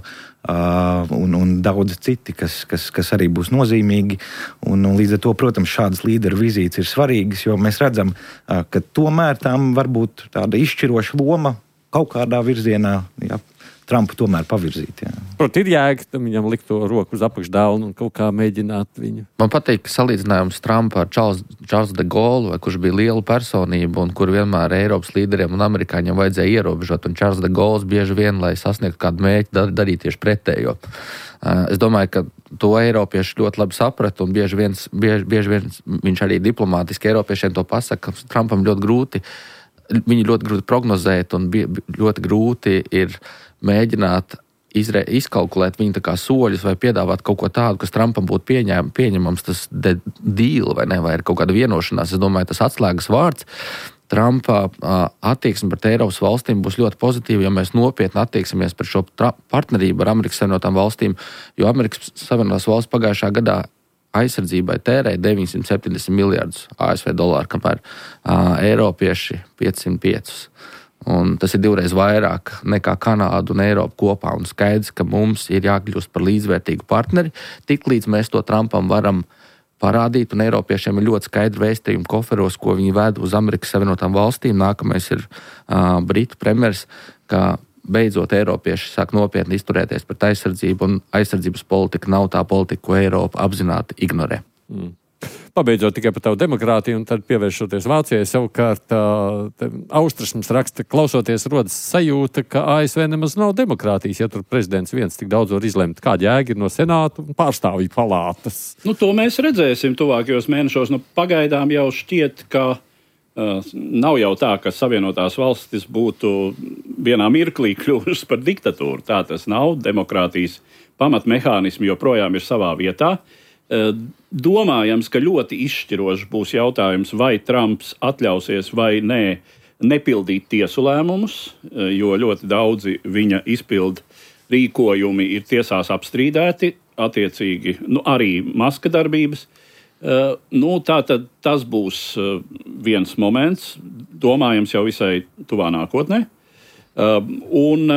un daudz citi, kas arī būs nozīmīgi. Un līdz ar to, protams, šādas līderu vizītes ir svarīgas, jo mēs redzam, ka tomēr tam var būt tāda izšķiroša loma kaut kādā virzienā, Trumpu tomēr pavirzīt. Protams, ir jēga tam viņam likt to roku uz apakšdaunu un kaut kā mēģināt viņu. Man patīk salīdzinājums Trumpa ar Charles de Gaulle, kurš bija liela personība un kur vienmēr Eiropas līderiem un amerikāņiem vajadzēja ierobežot. Un Charles de Gaulle bieži vien, lai sasniegtu kādu mērķi, darīja tieši pretējo. Es domāju, ka to eiropieši ļoti labi saprata un bieži vien viņš arī diplomātiski eiropiešiem to pasaka, ka Trumpam ļoti grūti prognozēt un ļoti grūti ir mēģināt izkalkulēt viņa tā kā soļus vai piedāvāt kaut ko tādu, kas Trumpam būtu pieņemams, tas deal vai ne, vai ir kaut kāda vienošanās. Es domāju, tas atslēgas vārds Trumpa attieksme pret Eiropas valstīm būs ļoti pozitīva, ja mēs nopietni attieksimies par šo partnerību ar Amerikas Savienotām valstīm, jo Amerikas Savienotās valsts pagājušā gadā aizsardzībai tērēja 970 miljardus ASV dolāru, kamēr eiropieši 505. Un tas ir 2 reizes vairāk nekā Kanāda un Eiropa kopā. Un skaidrs, ka mums ir jākļūst par līdzvērtīgu partneri, tiklīdz mēs to Trumpam varam parādīt, un eiropiešiem ir ļoti skaidri vēstījumi koferos, ko viņi ved uz Amerikas Savienotām valstīm. Nākamais ir Britu premjers, ka beidzot eiropieši sāk nopietni izturēties pret aizsardzību, un aizsardzības politika nav tā politika, ko Eiropa apzināti ignorē. Pabeidzot tikai par tavu demokrātiju un tad pievēršoties Vācijai, savukārt Auštras mums raksta, klausoties rodas sajūta, ka ASV nemaz nav demokrātijas, ja tur prezidents viens tik daudz var izlemt, kāda jēga ir no senātu un pārstāvju palātas. To mēs redzēsim tuvākajos mēnešos. Pagaidām jau šķiet, ka nav jau tā, ka Savienotās valstis būtu vienā mirklī kļuvušas par diktatūru. Tā tas nav. Demokrātijas pamatmehānismi joprojām ir savā vietā. Domājams, ka ļoti izšķirošs būs jautājums, vai Trumps atļausies vai nē nepildīt tiesu lēmumus, jo ļoti daudzi viņa izpildu rīkojumi ir tiesās apstrīdēti, attiecīgi arī Maska darbības. Tātad tas būs viens moments, domājams jau visai tuvā nākotnē. Un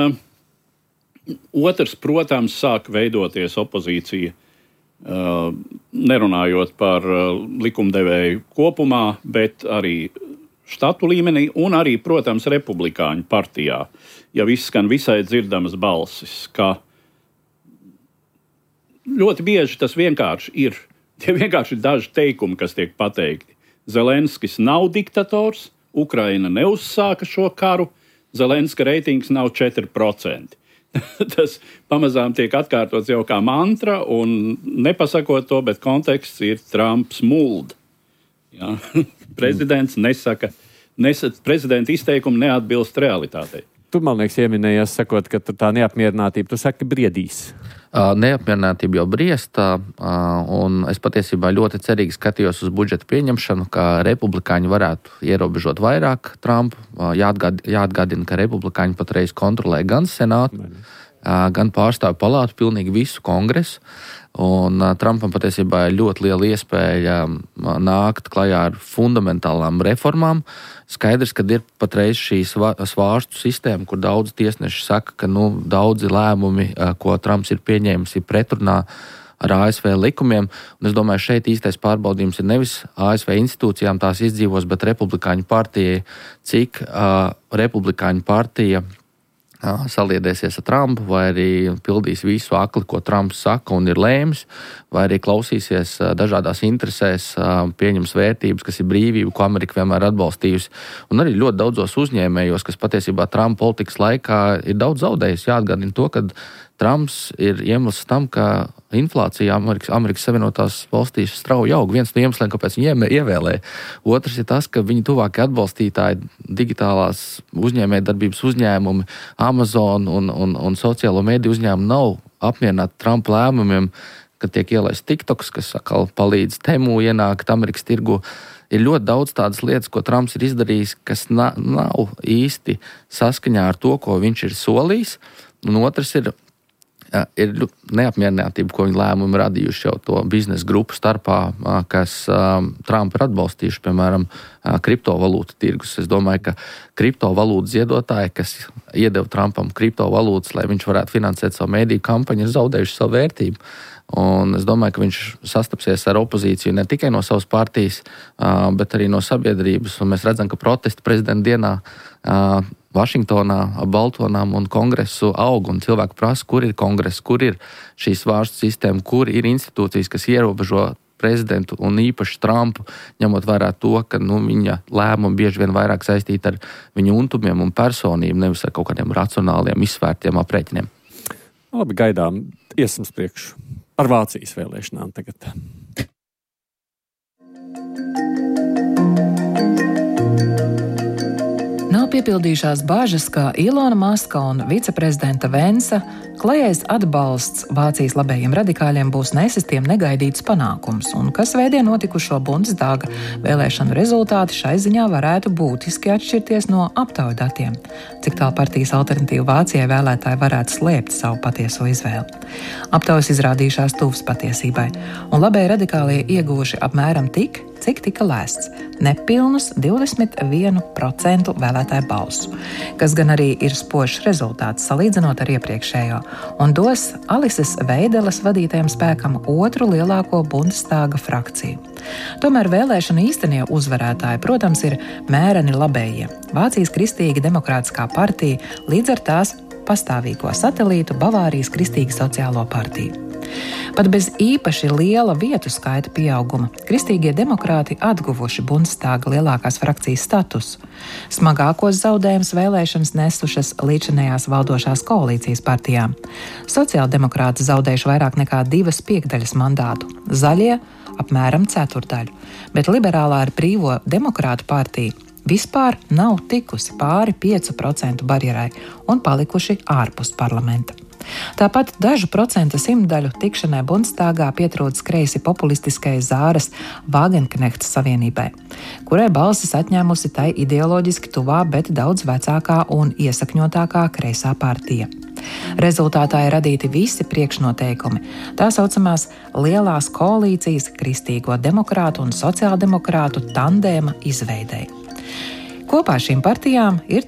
otrs, protams, sāk veidoties opozīcija, nerunājot par likumdevēju kopumā, bet arī štatu līmenī un arī, protams, republikāņu partijā. Ja izskan visai dzirdamas balsis, ka ļoti bieži tas vienkārši ir. Tie vienkārši ir daži teikumi, kas tiek pateikti. Zelenskis nav diktators, Ukraina neuzsāka šo karu, Zelenska reitings nav 4%. Tas pamazām tiek atkārtots jau kā mantra, un nepasakot to, bet konteksts ir Trumps mulda. Ja? Prezidents nesaka, prezidenta izteikumi neatbilst realitātei. Tu, man liekas, ieminējies, sakot, ka tā neapmierinātība, tu saki, briedīs. Neapmierinātība jau briesta, un es patiesībā ļoti cerīgi skatījos uz budžeta pieņemšanu, ka republikāņi varētu ierobežot vairāk Trumpu. Jāatgādina, ka republikāņi patreiz kontrolē gan senātu, gan pārstāvju palātu, pilnīgi visu kongresu. Un Trumpam patiesībā ir ļoti liela iespēja nākt klajā ar fundamentālām reformām. Skaidrs, ka ir patreiz šī svārstu sistēma, kur daudz tiesneši saka, ka daudzi lēmumi, ko Trumps ir pieņēmis, ir pretrunā ar ASV likumiem. Un es domāju, šeit īstais pārbaudījums ir nevis ASV institūcijām tās izdzīvos, bet republikāņu partijai, cik republikāņu partija saliedēsies ar Trumpu, vai arī pildīs visu akli, ko Trumps saka un ir lēmis, vai arī klausīsies dažādās interesēs, pieņems vērtības, kas ir brīvība, ko Amerika vienmēr atbalstījusi. Un arī ļoti daudzos uzņēmējos, kas patiesībā Trumpa politikas laikā ir daudz zaudējis. Jāatgādina to, ka Trumps ir iemesls tam, ka inflācija Amerikas Savienotās valstīs strauji aug. Viens no iemesliem, kāpēc viņi ievēlēja. Otrs ir tas, ka viņi tuvākie atbalstītāji, digitālās uzņēmējdarbības uzņēmumi, Amazon un sociālo mediju uzņēmumi nav apmierināti Trumpa lēmumiem, kad tiek ielaists TikToks, kas atkal palīdz Temu ienākt Amerikas tirgu. Ir ļoti daudz tādas lietas, ko Trumps ir izdarījis, kas nav īsti saskaņā ar to, ko viņš ir solījis. Un otrs ir ir neapmierinātība, ko viņi lēmumi radījuši jau to biznesa grupu starpā, kas Trumpu ir atbalstījuši, piemēram, kriptovalūtu tirgus. Es domāju, ka kriptovalūtu ziedotāji, kas iedeva Trumpam kriptovalūtas, lai viņš varētu finansēt savu mēdīju kampaņu, ir zaudējuši savu vērtību. Un es domāju, ka viņš sastapsies ar opozīciju ne tikai no savas partijas, bet arī no sabiedrības. Un mēs redzam, ka protesti prezidenta dienā Vašingtonā ap Baltonām un kongresu aug, un cilvēki prasa, kur ir kongress, kur ir šī svārstu sistēma, kur ir institūcijas, kas ierobežo prezidentu un īpaši Trumpu, ņemot vērā to, ka viņa lēmumi bieži vien vairāk saistīti ar viņa untumiem un personību, nevis ar kaut kādiem racionāliem, izsvērtiem aprēķiniem. Labi, gaidām, iesim priekšu par Vācijas vēlēšanām tagad. Nav piepildījušās bažas, ka Ilona Maska un viceprezidenta Vensa klajais atbalsts Vācijas labējiem radikāļiem būs nesis tiem negaidīts panākums, un ka svētdien notikušo Bundestāga vēlēšanu rezultāti šai ziņā varētu būtiski atšķirties no aptauju datiem, cik tālu partijas Alternatīva Vācijai vēlētāji varētu slēpt savu patieso izvēli. Aptaujas izrādījušās tuvas patiesībai, un labēji radikālie ieguvuši apmēram tik, cik tika lēsts – nepilnus 21% vēlētāju balsu, kas gan arī ir spožs rezultāts salīdzinot ar iepriekšējo, un dos Alises Veideles vadītajam spēkam otru lielāko Bundestāga frakciju. Tomēr vēlēšanu īstenie uzvarētāji, protams, ir mēreni labējie – Vācijas Kristīgi demokrātiskā partija līdz ar tās pastāvīgo satelītu Bavārijas Kristīgi sociālo partiju. Pat bez īpaši liela vietu skaita pieauguma kristīgie demokrāti atguvuši Bundestāga lielākās frakcijas statusu. Smagākos zaudējumus vēlēšanas nesušas līdzinējās valdošās koalīcijas partijām. Sociāldemokrāti zaudējuši vairāk nekā 2/5 mandātu, zaļie apmēram 1/4, bet liberālā ar brīvo demokrātu partiju vispār nav tikusi pāri 5% barjerai un palikuši ārpus parlamenta. Tāpat dažu procentu simtdaļu tikšanai Bundestāgā pietrūcis kreisi populistiskai Zāras Wagenknechta savienībai, kurai balsis atņēmusi tai ideoloģiski tuvā, bet daudz vecākā un iesakņotākā kreisā partija. Rezultātā ir radīti visi priekšnoteikumi, tā saucamās lielās koalīcijas kristīgo demokrātu un sociāldemokrātu tandēma izveidei. Kopā šīm partijām ir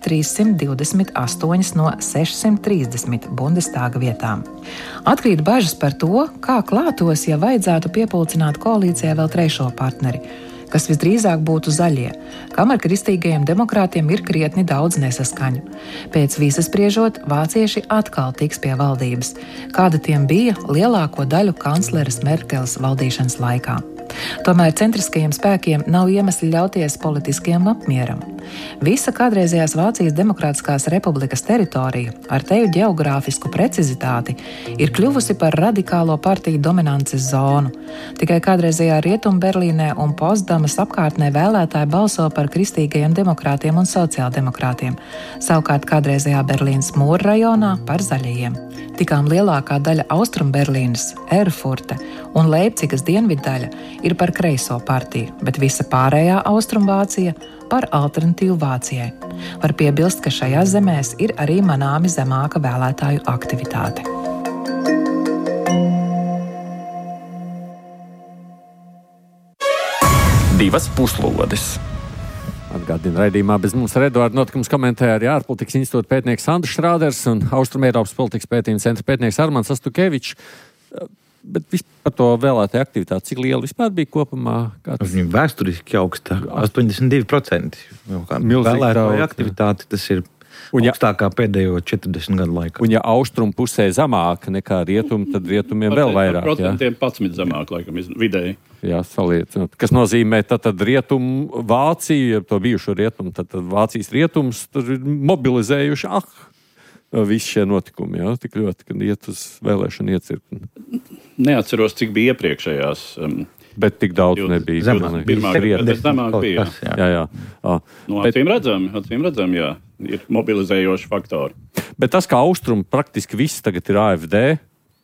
328 no 630 Bundestāga vietām. Atkrīt bažas par to, kā klātos, ja vajadzētu piepulcināt koalīcijai vēl trešo partneri, kas visdrīzāk būtu zaļie, kam ar kristīgajiem demokrātiem ir krietni daudz nesaskaņu. Pēc visas spriežot, vācieši atkal tiks pie valdības, kāda tiem bija lielāko daļu kancleres Merkeles valdīšanas laikā. Tomēr centriskajiem spēkiem nav iemesli ļauties politiskajam apmieram. Visa kādreizējās Vācijas Demokrātiskās republikas teritorija ar teju geogrāfisku precizitāti ir kļuvusi par radikālo partiju dominances zonu. Tikai kādreizējā Rietumberlīnē un Potsdamas apkārtnē vēlētāji balso par kristīgajiem demokrātiem un sociāldemokrātiem, savukārt kādreizējā Berlīnas mūra rajonā par zaļajiem. Tikām lielākā daļa Austrumberlīnas, Erfurte un Leipcigas dienviddaļa ir par kreiso partiju, bet visa pārējā Austrumvācija par Alternatīvu Vācijai. Var piebilst, ka šajās zemēs ir arī manāmi zemāka vēlētāju aktivitāte. Divas puslodes. Atgādina raidījumā bez mums ar Eduardu notikums komentēja arī ārpolitikas institūta pētnieks Andris Šrāders un Austrumeiropas politikas pētījuma centra pētnieks Armands Astukevičs. Bet par to vēlētāju aktivitāti, cik liela vispār bija kopumā? Viņa vēsturiski augsta, 82%. Vēlētāju aktivitāte, tas ir augstākā pēdējo 40 gadu laikā. Un ja austrumu pusē zemāka nekā rietumu, tad rietumiem vēl vairāk. Procentiem 11 zemāk, laikam, vidēji. Jā, saliecinot. Kas nozīmē, tad rietumu Vāciju, to bijušo rietumu, tad Vācijas rietums tur ir mobilizējuši, visi šie notikumi, jā, tik ļoti, kad iet uz vēlēšanu iecirkni. Neatceros, cik bija iepriekšējās. Bet tik daudz nebija. Pirmā zemāk bija. Jā. Acīm redzam, jā, ir mobilizējoši faktori. Bet tas, kā austrumu praktiski viss tagad ir AfD,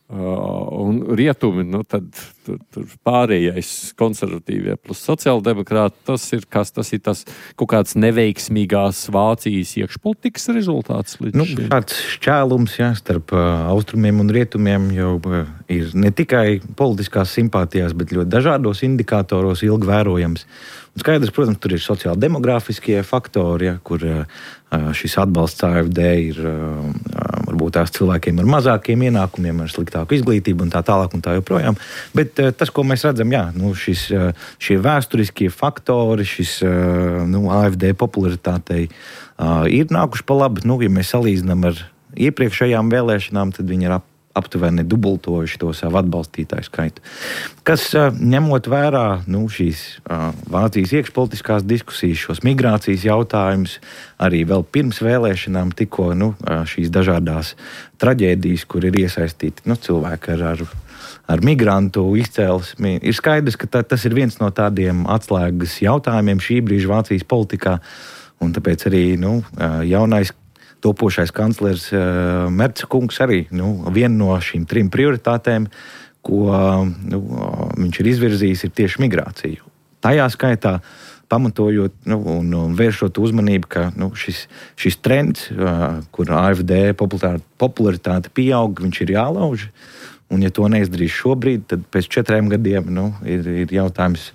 un rietumi, tad tur pārējais konservatīvie plus sociāldemokrāti, tas ir tas kaut kāds neveiksmīgās Vācijas iekšpolitikas rezultāts līdz šim. Tāds šķēlums, starp austrumiem un rietumiem jau ir ne tikai politiskās simpātijās, bet ļoti dažādos indikātoros ilgi vērojams. Un skaidrs, protams, tur ir sociāldemogrāfiskie faktori, kur šis atbalsts AfD ir varbūt tās cilvēkiem ar mazākiem ienākumiem, ar sliktāku izglītību un tā tālāk un tā joprojām. Bet tas, ko mēs redzam, šie vēsturiskie faktori, šis AfD popularitātei ir nākuši pa labi. Ja mēs salīdzinām ar iepriekšējām vēlēšanām, tad viņi ir aptuveni dubultojuši to savu atbalstītāju skaitu. Kas ņemot vērā šīs Vācijas iekšpolitiskās diskusijas, šos migrācijas jautājumus, arī vēl pirms vēlēšanām tikko šīs dažādās traģēdijas, kur ir iesaistīti cilvēki ar migrantu izcēlesmi, ir skaidrs, ka tas ir viens no tādiem atslēgas jautājumiem šī brīža Vācijas politikā, un tāpēc arī jaunais topošais kanclers Merca kungs arī viena no šīm 3 prioritātēm, ko viņš ir izvirzījis, ir tieši migrācija. Tajā skaitā pamatojot un vēršot uzmanību, ka šis trends, kur AfD popularitāte pieaug, viņš ir jālauž. Un ja to neizdarīs šobrīd, tad pēc 4 gadiem ir jautājums,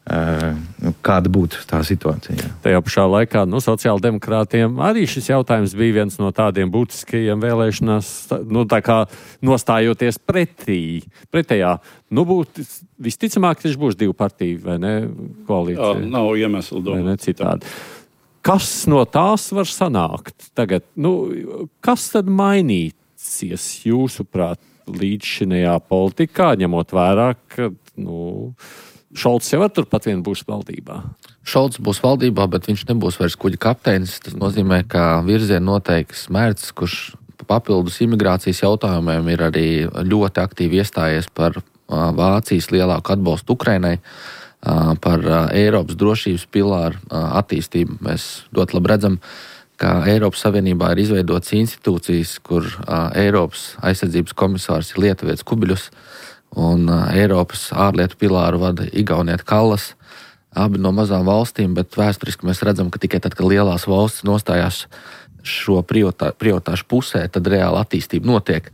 kāda būtu tā situācija. Tajā pašā laikā sociāldemokrātiem arī šis jautājums bija viens no tādiem būtiskajiem vēlēšanās, tā kā nostājoties pretējā. Visticamāk, taču būs 2 partiju, vai ne, koalīcija? Jā, nav iemeslu domāt citādi. Kas no tās var sanākt tagad? Kas tad mainīsies, jūsuprāt, līdzšinējā politikā, ņemot vērā, ka, Šolts jau turpat vien būs valdībā. Šolts būs valdībā, bet viņš nebūs vairs kuģa kapteinis. Tas nozīmē, ka virzienu noteiks Mērcis, kurš papildus imigrācijas jautājumiem ir arī ļoti aktīvi iestājies par Vācijas lielāku atbalstu Ukrainai, par Eiropas drošības pilāru attīstību. Mēs ļoti labi redzam, ka Eiropas Savienībā ir izveidotas institūcijas, kur Eiropas aizsardzības komisārs ir lietuvietis Kubiļus, un Eiropas ārlietu pilāru vada Igaunieta Kallas, abi no mazām valstīm, bet vēsturiski mēs redzam, ka tikai tad, kad lielās valstis nostājās šo prioritāšu pusē, tad reāla attīstība notiek.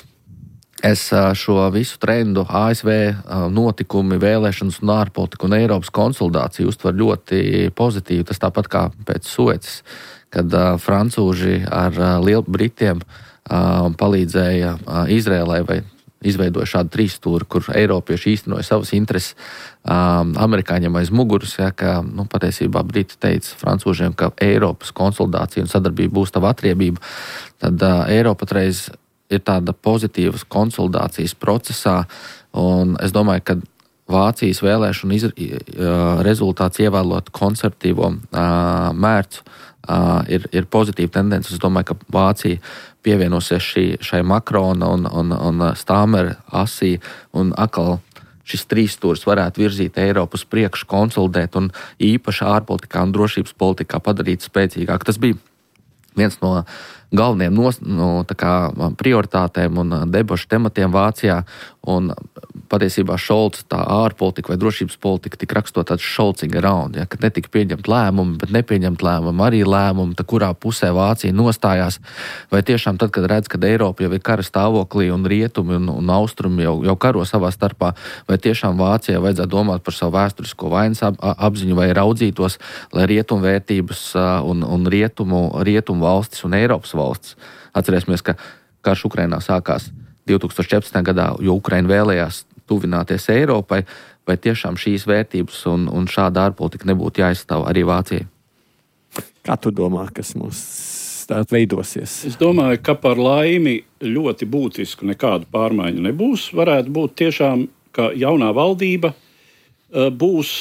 Es šo visu trendu, ASV notikumi, vēlēšanas un ārpolitika un Eiropas konsolidāciju uztver ļoti pozitīvi. Tas tāpat kā pēc Suecas, kad francūži ar Lielbritiem palīdzēja Izrēlai vai izveidoja šādu 3 stūri, kur eiropieši īstenoja savas intereses amerikāņiem aiz muguras, ka patiesībā Briti teica francūžiem, ka Eiropas konsolidācija un sadarbība būs tava atriebība, tad Eiropa patreiz ir tāda pozitīvas konsolidācijas procesā, un es domāju, ka Vācijas vēlēšanu rezultāts ievēlot konservatīvo Mērcu ir pozitīva tendence. Es domāju, ka Vācija pievienosies šai Makrona un Stāmera asī, un atkal šis 3 stūris varētu virzīt Eiropu uz priekšu, konsolidēt un īpaši ārpolitikā un drošības politikā padarīt spēcīgāk. Tas bija viens no galvenajiem prioritātēm un debašu tematiem Vācijā, un patiesībā Šolts tā ārpolitika vai drošības politika tika rakstot tāds Šolcing around, kad netika pieņemt lēmumi, bet nepieņemt lēmumi, arī lēmumi, kurā pusē Vācija nostājās, vai tiešām tad, kad redz, ka Eiropa jau ir kara stāvoklī un rietumi un austrumi jau karo savā starpā, vai tiešām Vācijai vajadzētu domāt par savu vēsturisko vainas apziņu vai raudzītos, lai rietumu vērtības un rietumu valstis un Eiropas valstis. Atcerēsimies, ka karš Ukrainā sākās 2014. gadā, jo Ukraina vēlējās tuvināties Eiropai, vai tiešām šīs vērtības un šāda ārpolitika nebūtu jāizstāv arī Vācijai? Kā tu domā, kas mums tātad veidosies? Es domāju, ka par laimi ļoti būtisku nekādu pārmaiņu nebūs. Varētu būt tiešām, ka jaunā valdība būs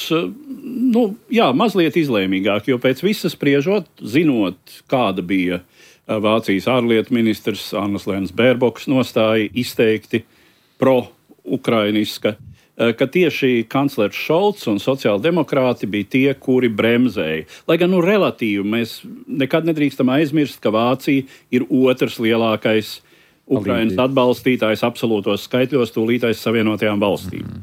mazliet izlēmīgāk, jo pēc visas spriežot, zinot, kāda bija Vācijas ārlietu ministrs Annalēnas Bērbokas nostāja izteikti pro-ukrainiska, ka tieši kanclers Šolts un sociāldemokrāti bija tie, kuri bremzēja. Lai gan relatīvi mēs nekad nedrīkstam aizmirst, ka Vācija ir otrs lielākais Ukrainas atbalstītājs absolūtos skaitļos tūlītais Savienotajām valstīm.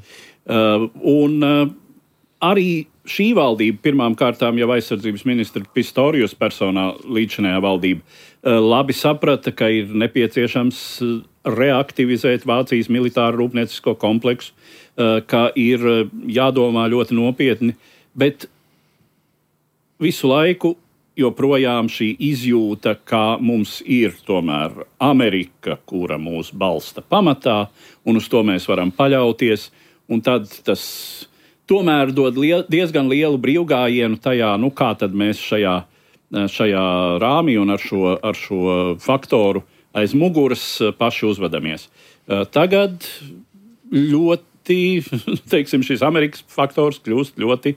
Arī šī valdība, pirmām kārtām jau aizsardzības ministra Pistorius personā līdzinājā valdība labi saprata, ka ir nepieciešams reaktivizēt Vācijas militāru rūpniecisko kompleksu, ka ir jādomā ļoti nopietni, bet visu laiku joprojām šī izjūta, ka mums ir tomēr Amerika, kura mūs balsta pamatā, un uz to mēs varam paļauties, un tad tas tomēr dod diezgan lielu brīvgājienu tajā, kā tad mēs šajā rāmī un ar šo faktoru aiz muguras paši uzvedamies. Tagad ļoti, teiksim, šis Amerikas faktors kļūst ļoti,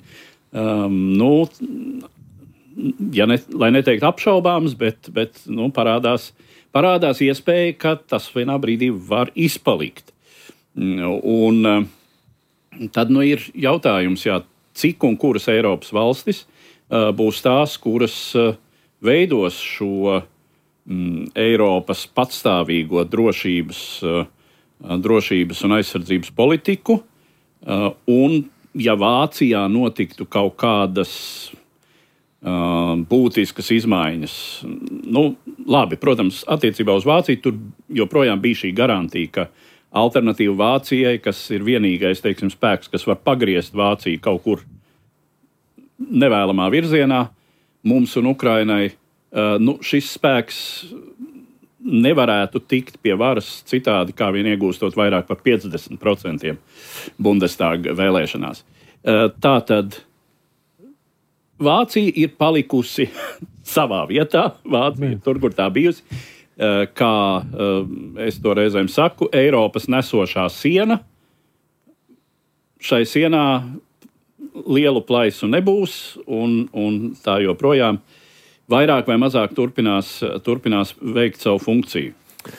lai neteikt apšaubāms, bet parādās iespēja, ka tas vienā brīdī var izpalikt. Un tad ir jautājums, cik un kuras Eiropas valstis būs tās, kuras veidos šo Eiropas patstāvīgo drošības un aizsardzības politiku, un ja Vācijā notiktu kaut kādas būtiskas izmaiņas, labi, protams, attiecībā uz Vāciju tur joprojām bija šī garantija, ka alternatīva Vācijai, kas ir vienīgais, teiksim, spēks, kas var pagriezt Vāciju kaut kur nevēlamā virzienā, mums un Ukrainai, šis spēks nevarētu tikt pie varas citādi, kā vien iegūstot vairāk par 50% Bundestāga vēlēšanās. Tātad Vācija ir palikusi savā vietā, Vācija ir tur, kur tā bijusi. Kā es to reizēm saku, Eiropas nesošā siena. Šai sienā lielu plaisu nebūs, un tā joprojām vairāk vai mazāk turpinās veikt savu funkciju.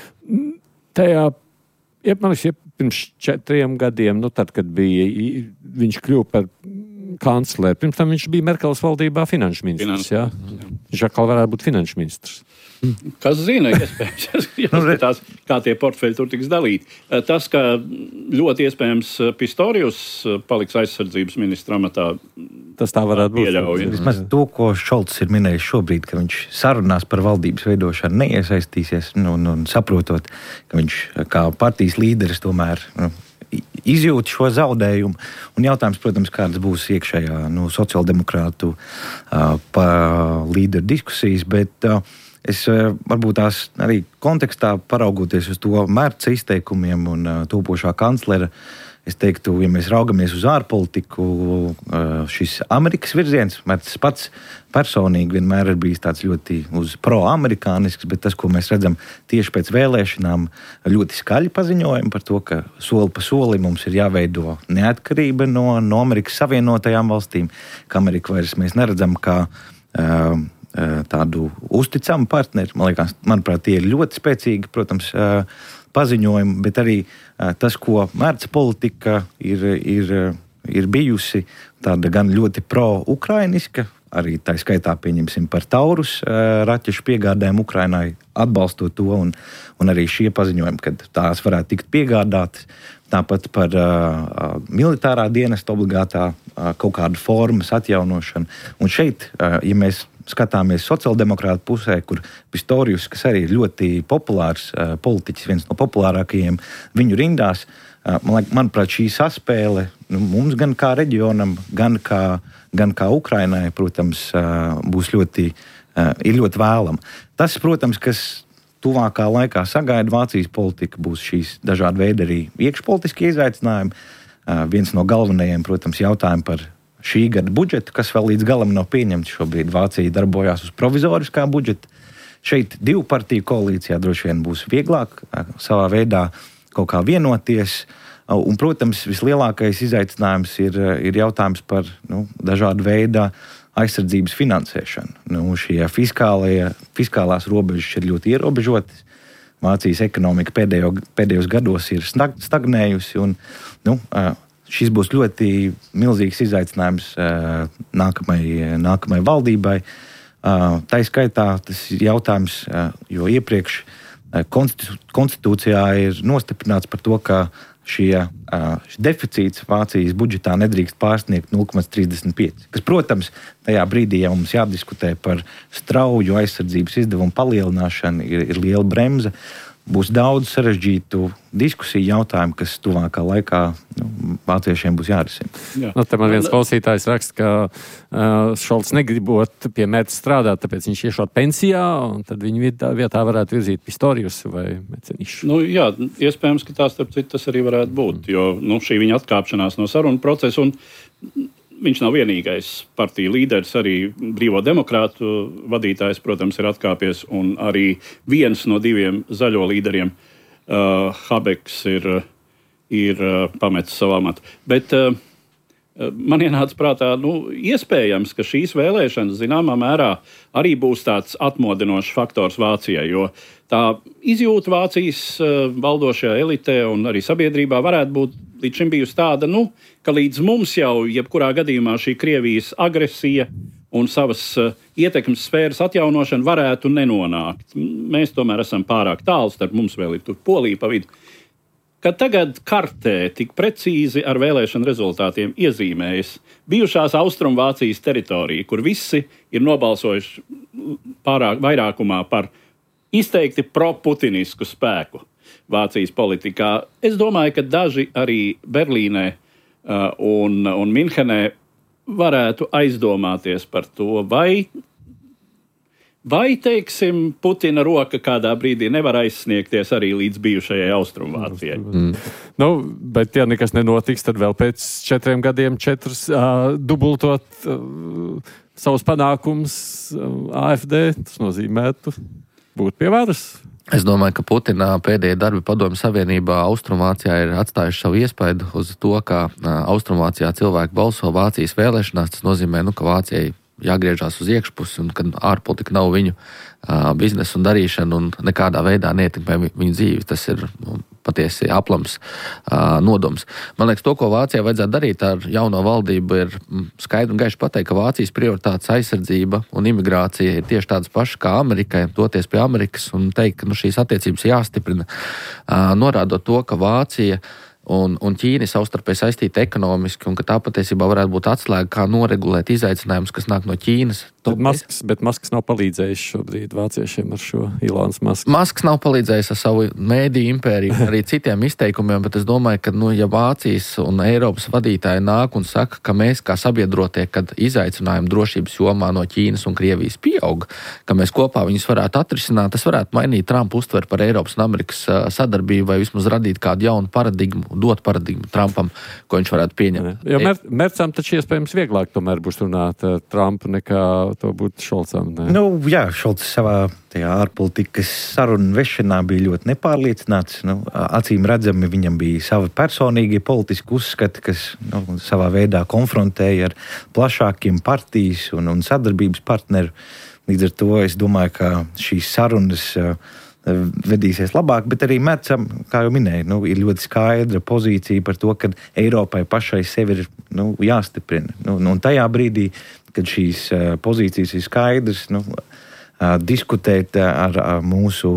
Man liekas, pirms 4 gadiem, tad, kad viņš kļuva par kancleru, pirms tam viņš bija Merkeles valdībā finanšu ministrs. Viņš atkal varētu būt finanšu ministrs. Kas zina, iespējams, jāskatās, kā tie portfeļi tur tiks dalīti. Tas, ka ļoti iespējams Pistorius paliks aizsardzības ministra amatā, tas tā varētu būt. Vismaz to, ko Šolts ir minējis šobrīd, ka viņš sarunās par valdības veidošanu neiesaistīsies, un saprotot, ka viņš kā partijas līderis tomēr izjūt šo zaudējumu. Un jautājums, protams, kādas būs iekšējā sociāldemokrātu līderu diskusijas, bet es varbūt tās arī kontekstā paraugoties uz to Merca izteikumiem un topošā kanclera, es teiktu, ja mēs raugamies uz ārpolitiku, šis Amerikas virziens, Mercs pats personīgi vienmēr ir bijis tāds ļoti uz pro-amerikānisks, bet tas, ko mēs redzam tieši pēc vēlēšanām, ļoti skaļi paziņojumi par to, ka soli pa solim mums ir jāveido neatkarība no Amerikas Savienotajām valstīm, ka Ameriku vairs mēs neredzam kā tādu uzticamu partneri. Manuprāt, tie ir ļoti spēcīgi, protams, paziņojumi, bet arī tas, ko Merca politika ir bijusi, tāda gan ļoti pro-ukrainiska, arī tā skaitā pieņemsim par Taurus raķešu piegādēm Ukrainai, atbalstot to, un arī šie paziņojumi, kad tās varētu tikt piegādātas, tāpat par militārā dienesta obligātā kaut kādu formas atjaunošanu. Un šeit, ja mēs skatāmies sociāldemokrātu pusē, kur Pistorius, kas arī ir ļoti populārs politiķis, viens no populārākajiem viņu rindās, manuprāt, šī saspēle mums gan kā reģionam, gan kā Ukrainai, protams, būs ir ļoti vēlama. Tas, protams, kas tuvākā laikā sagaida Vācijas politika, būs šīs dažādi veidi arī iekšpolitiskie izaicinājumi. Viens no galvenajiem, protams, jautājumi par šī gada budžetu, kas vēl līdz galam nav pieņemts. Šobrīd Vācija darbojās uz provizoriskā budžeta. Šeit 2 partiju koalīcijā droši vien būs vieglāk savā veidā kaut kā vienoties. Un, protams, vislielākais izaicinājums ir jautājums par dažādu veidu aizsardzības finansēšanu. Šie fiskālās robežas ir ļoti ierobežotas. Vācijas ekonomika pēdējos gados ir stagnējusi, un šis būs ļoti milzīgs izaicinājums nākamai valdībai. Tā skaitā tas ir jautājums, jo iepriekš konstitūcijā ir nostiprināts par to, ka šie deficīts Vācijas budžetā nedrīkst pārsniegt 0,35. Kas, protams, tajā brīdī, ja mums jādiskutē par strauju aizsardzības izdevumu palielināšanu, ir liela bremze. Būs daudz sarežģītu diskusiju jautājumu, kas tuvākā laikā vāciešiem būs jārisina. Te man viens klausītājs raksta, ka Šolts negribot pie mērķa strādāt, tāpēc viņš iešot pensijā, un tad viņa vietā varētu virzīt Pistorius vai Mecenišu. Jā, iespējams, ka tā starp citu tas arī varētu būt, jo šī viņa atkāpšanās no sarunu procesa, un viņš nav vienīgais partiju līderis, arī Brīvo demokrātu vadītājs, protams, ir atkāpies, un arī viens no diviem zaļo līderiem, Habeks, ir pametis savu amatu. Bet man ienāca prātā, iespējams, ka šīs vēlēšanas zināmā mērā arī būs tāds atmodinošs faktors Vācijai, jo tā izjūta Vācijas valdošajā elitē un arī sabiedrībā varētu būt līdz šim bijusi tāda, ka līdz mums jau jebkurā gadījumā šī Krievijas agresija un savas ietekmes sfēras atjaunošana varētu nenonākt. Mēs tomēr esam pārāk tālu, starp mums vēl ir tur Polija pa vidu. Kad tagad kartē tik precīzi ar vēlēšanu rezultātiem iezīmējas bijušās Austrumvācijas teritorija, kur visi ir nobalsojuši vairākumā par izteikti pro-putinisku spēku Vācijas politikā. Es domāju, ka daži arī Berlīnē un Minhenē varētu aizdomāties par to, vai teiksim, Putina roka kādā brīdī nevar aizsniegties arī līdz bijušajai Austrumvācijai. Bet ja nekas nenotiks, tad vēl pēc 4 gadiem dubultot savus panākumus AfD, tas nozīmētu būt pie varas. Es domāju, ka Putina pēdējie darbi Padomju Savienībā Austrumvācijā ir atstājuši savu iespaidu uz to, ka Austrumvācijā cilvēki balso Vācijas vēlēšanās. Tas nozīmē, ka Vācijai jāgriežās uz iekšpusi un ka ārpolitika nav viņu biznesa un darīšana un nekādā veidā neietekmē viņu dzīvi. Tas ir patiesi aplams nodoms. Man liekas, to, ko Vācijai vajadzētu darīt ar jauno valdību, ir skaidri un gaiši pateikt, ka Vācijas prioritātes aizsardzība un imigrācija ir tieši tādas pašas kā Amerikai, doties pie Amerikas un teikt, ka šīs attiecības jāstiprina, norādot to, ka Vācija un Ķīna ir savstarpēji saistīta ekonomiski, un ka tā patiesībā varētu būt atslēga, kā noregulēt izaicinājumus, kas nāk no Ķīnas. Bet Masks nav palīdzējis šobrīd vāciešiem ar šo Ilons Masks. Masks nav palīdzējis ar savu mēdīju impēriju, arī citiem izteikumiem, bet es domāju, ka, ja Vācijas un Eiropas vadītāji nāk un saka, ka mēs kā sabiedrotie, kad izaicinājumi drošības jomā no Ķīnas un Krievijas pieaug, ka mēs kopā viņus varētu atrisināt, tas varētu mainīt Trumpa uztveri par Eiropas un Amerikas sadarbību vai vismaz radīt kādu jaunu paradigmu, dot paradigmu Trumpam, ko viņš varētu pieņemt. Jo Mercam taču iespējams vieglāk tomēr būs runāt Trumpu nekā to būtu Šolcam. Jā, Šolts savā tajā ārpolitikas sarunu vešanā bija ļoti nepārliecināts. Acīm redzami viņam bija savi personīgi politiski uzskati, kas savā veidā konfrontēja ar plašākiem partijas un sadarbības partneru. Līdz ar to es domāju, ka šīs sarunas vedīsies labāk, bet arī Mercam, kā jau minēju, ir ļoti skaidra pozīcija par to, ka Eiropai pašai sevi ir jāstiprina. Un tajā brīdī, kad šīs pozīcijas ir skaidrs, diskutēt ar mūsu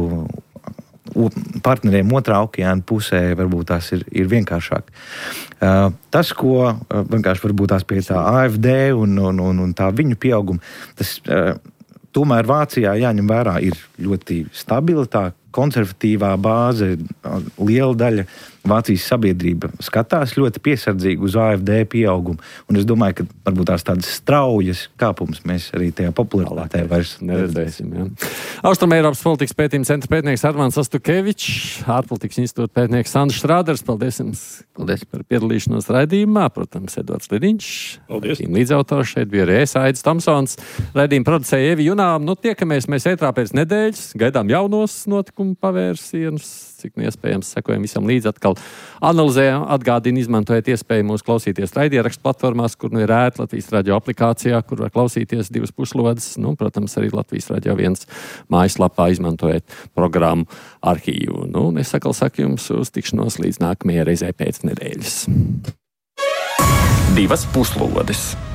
partneriem otrā okeāna pusē, varbūt tās ir vienkāršāk. Tas, ko vienkārši varbūt tās pie tā AfD un tā viņu pieauguma, tas tomēr Vācijā jāņem vērā ir ļoti stabila tā konservatīvā bāze, liela daļa Vācijas sabiedrība skatās ļoti piesardzīgi uz AfD pieaugumu, un es domāju, ka varbūt tādas straujas kāpumus mēs arī tajā popularitātē vairs neredzēsim. Ja. Austrum Eiropas politikas pētījuma centra pētnieks Armāns Astukevičs, ārpolitikas institūta pētnieks Sandrs Šrāders. Paldies jums par piedalīšanos raidījumā. Protams, Edvards Lidiņš. Paldies. Līdzautors šeit bija arī Aidis Tomsons. Raidījuma producēja Evi Junām. Tiekamies mēs ētrā pēc nedēļas. Gaidām jaunos notikumu pavērsienus. Cik iespējams sekojam visam līdz atkal analizējam, atgādina, izmantojiet iespēju mūs klausīties raidierakstu platformās, kur ir ērta Latvijas radio aplikācijā, kur var klausīties 2 puslodes, protams, arī Latvijas radio 1 mājaslapā, izmantojiet programmu arhīvu. Es saku jums uz tikšanos līdz nākamajai reizei pēc nedēļas. 2 puslodes.